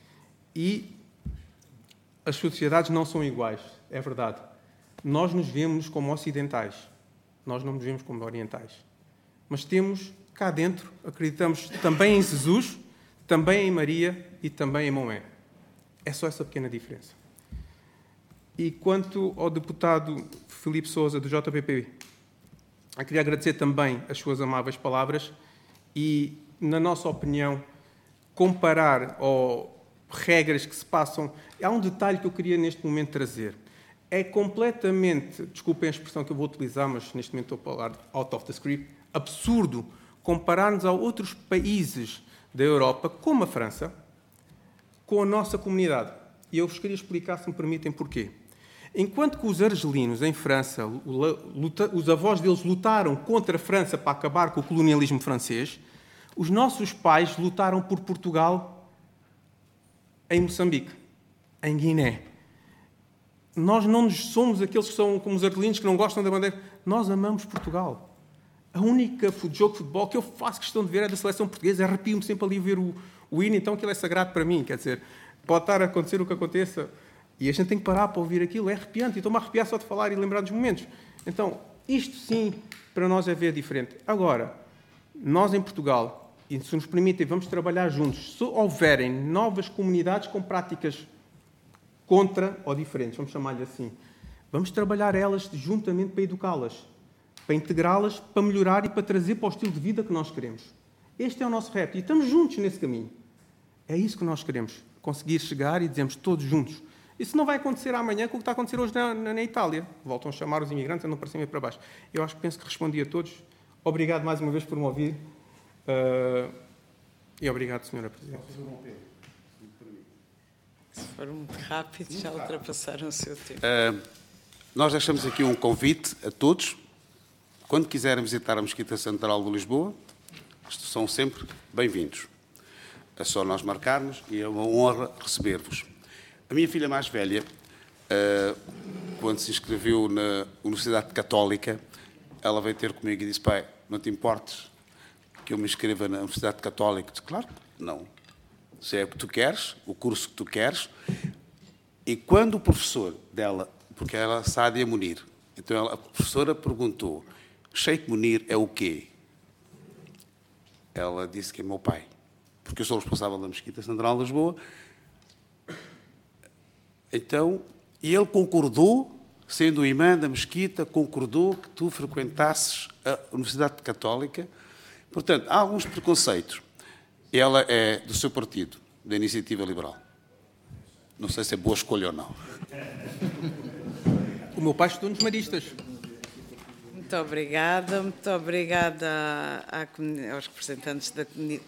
E as sociedades não são iguais, é verdade. Nós nos vemos como ocidentais, nós não nos vemos como orientais. Mas temos Cá dentro acreditamos também em Jesus, também em Maria e também em Maomé. É só essa pequena diferença. E quanto ao deputado Filipe Sousa, do J P P, eu queria agradecer também as suas amáveis palavras e, na nossa opinião, comparar ou regras que se passam... Há um detalhe que eu queria neste momento trazer. É completamente, desculpem a expressão que eu vou utilizar, mas neste momento estou a falar out of the script, absurdo comparar-nos a outros países da Europa, como a França, com a nossa comunidade. E eu vos queria explicar, se me permitem, porquê. Enquanto que os argelinos, em França, os avós deles lutaram contra a França para acabar com o colonialismo francês, os nossos pais lutaram por Portugal em Moçambique, em Guiné. Nós não somos aqueles que são como os argelinos que não gostam da bandeira. Nós amamos Portugal. A única jogo de futebol que eu faço questão de ver é da seleção portuguesa. Arrepio-me sempre ali a ver o, o hino, então aquilo é sagrado para mim. Quer dizer, pode estar a acontecer o que aconteça e a gente tem que parar para ouvir aquilo. É arrepiante. E estou-me a arrepiar só de falar e lembrar dos momentos. Então, isto sim, para nós é ver diferente. Agora, nós em Portugal, e se nos permitem, vamos trabalhar juntos. Se houverem novas comunidades com práticas contra ou diferentes, vamos chamar-lhe assim, vamos trabalhar elas juntamente para educá-las, para integrá-las, para melhorar e para trazer para o estilo de vida que nós queremos. Este é o nosso repto e estamos juntos nesse caminho. É isso que nós queremos, conseguir chegar e dizemos todos juntos. Isso não vai acontecer amanhã com o que está a acontecer hoje na, na, na Itália. Voltam a chamar os imigrantes, andam para cima e para baixo. Eu acho que penso que respondi a todos. Obrigado mais uma vez por me ouvir. Uh, e obrigado, senhora Presidente. Se for muito rápido, já ultrapassaram o seu tempo. Uh, nós deixamos aqui um convite a todos. Quando quiserem visitar a Mesquita Central de Lisboa, são sempre bem-vindos. É só nós marcarmos e é uma honra receber-vos. A minha filha mais velha, uh, quando se inscreveu na Universidade Católica, ela veio ter comigo e disse: pai, não te importes que eu me inscreva na Universidade Católica? Eu disse: claro que não. Se é o que tu queres, o curso que tu queres. E quando o professor dela, porque ela é Sádia Munir, então ela, a professora perguntou: Sheikh Munir é o quê? Ela disse que é meu pai, porque eu sou responsável da Mesquita Central de Lisboa. Então, e ele concordou, sendo o imã da Mesquita, concordou que tu frequentasses a Universidade Católica. Portanto, há alguns preconceitos. Ela é do seu partido, da Iniciativa Liberal. Não sei se é boa escolha ou não. O meu pai estudou nos maristas. Muito obrigada, muito obrigada à, à, aos representantes da comunidade.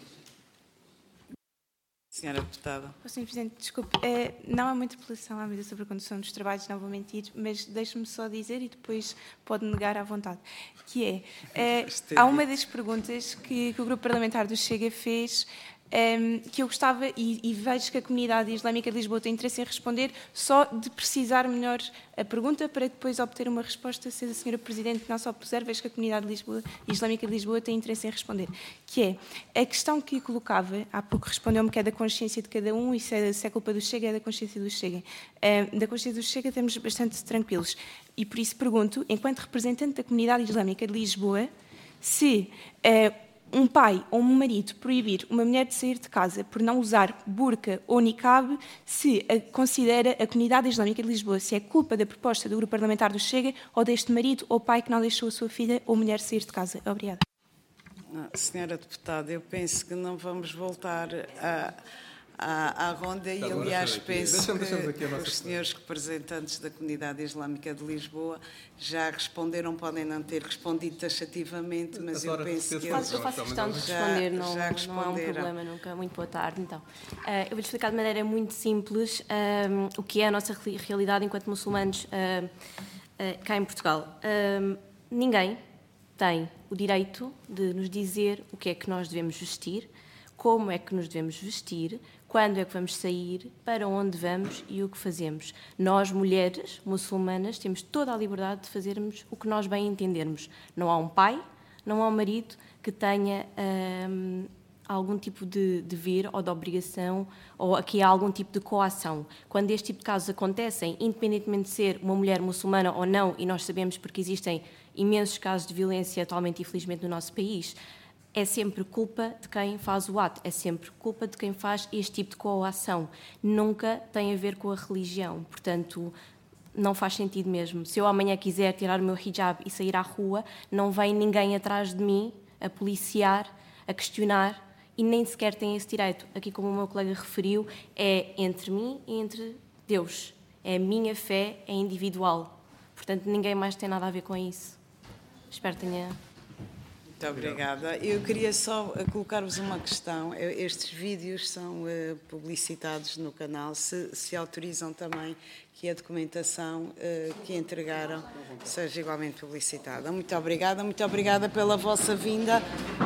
Senhora Deputada. Senhor Presidente, desculpe, é, não há uma interpelação à medida sobre a condução dos trabalhos, não vou mentir, mas deixe-me só dizer e depois pode negar à vontade, que é, é há uma das perguntas que, que o Grupo Parlamentar do Chega fez, Um, que eu gostava, e, e vejo que a comunidade islâmica de Lisboa tem interesse em responder, só de precisar melhor a pergunta para depois obter uma resposta, se a senhora Presidente não se opuser, vejo que a comunidade de Lisboa, islâmica de Lisboa tem interesse em responder, que é, a questão que colocava, há pouco respondeu-me que é da consciência de cada um, e se é, se é culpa do Chega, é da consciência do Chega. Um, da consciência do Chega estamos bastante tranquilos, e por isso pergunto, enquanto representante da comunidade islâmica de Lisboa, se... Uh, um pai ou um marido proibir uma mulher de sair de casa por não usar burca ou niqab, se a considera a comunidade islâmica de Lisboa, se é culpa da proposta do Grupo Parlamentar do Chega ou deste marido ou pai que não deixou a sua filha ou mulher sair de casa. Obrigada. Senhora Deputada, eu penso que não vamos voltar a... À, à ronda e, aliás, penso que os senhores representantes da comunidade islâmica de Lisboa já responderam, podem não ter respondido taxativamente, mas eu penso que eles eu faço questão de responder, não, não é um problema nunca. Muito boa tarde, então. Uh, eu vou explicar de maneira muito simples uh, o que é a nossa realidade enquanto muçulmanos uh, uh, cá em Portugal. Uh, ninguém tem o direito de nos dizer o que é que nós devemos vestir, como é que nos devemos vestir, quando é que vamos sair, para onde vamos e o que fazemos. Nós, mulheres muçulmanas, temos toda a liberdade de fazermos o que nós bem entendermos. Não há um pai, não há um marido que tenha hum, algum tipo de dever ou de obrigação, ou aqui há algum tipo de coação. Quando este tipo de casos acontecem, independentemente de ser uma mulher muçulmana ou não, e nós sabemos porque existem imensos casos de violência atualmente, infelizmente, no nosso país, é sempre culpa de quem faz o ato, é sempre culpa de quem faz este tipo de coação. Nunca tem a ver com a religião, portanto, não faz sentido mesmo. Se eu amanhã quiser tirar o meu hijab e sair à rua, não vem ninguém atrás de mim a policiar, a questionar, e nem sequer tem esse direito. Aqui, como o meu colega referiu, é entre mim e entre Deus. É a minha fé, é individual. Portanto, ninguém mais tem nada a ver com isso. Espero que tenha... Muito obrigada. Eu queria só colocar-vos uma questão. Estes vídeos são uh, publicitados no canal. Se, se autorizam também que a documentação uh, que entregaram seja igualmente publicitada. Muito obrigada. Muito obrigada pela vossa vinda.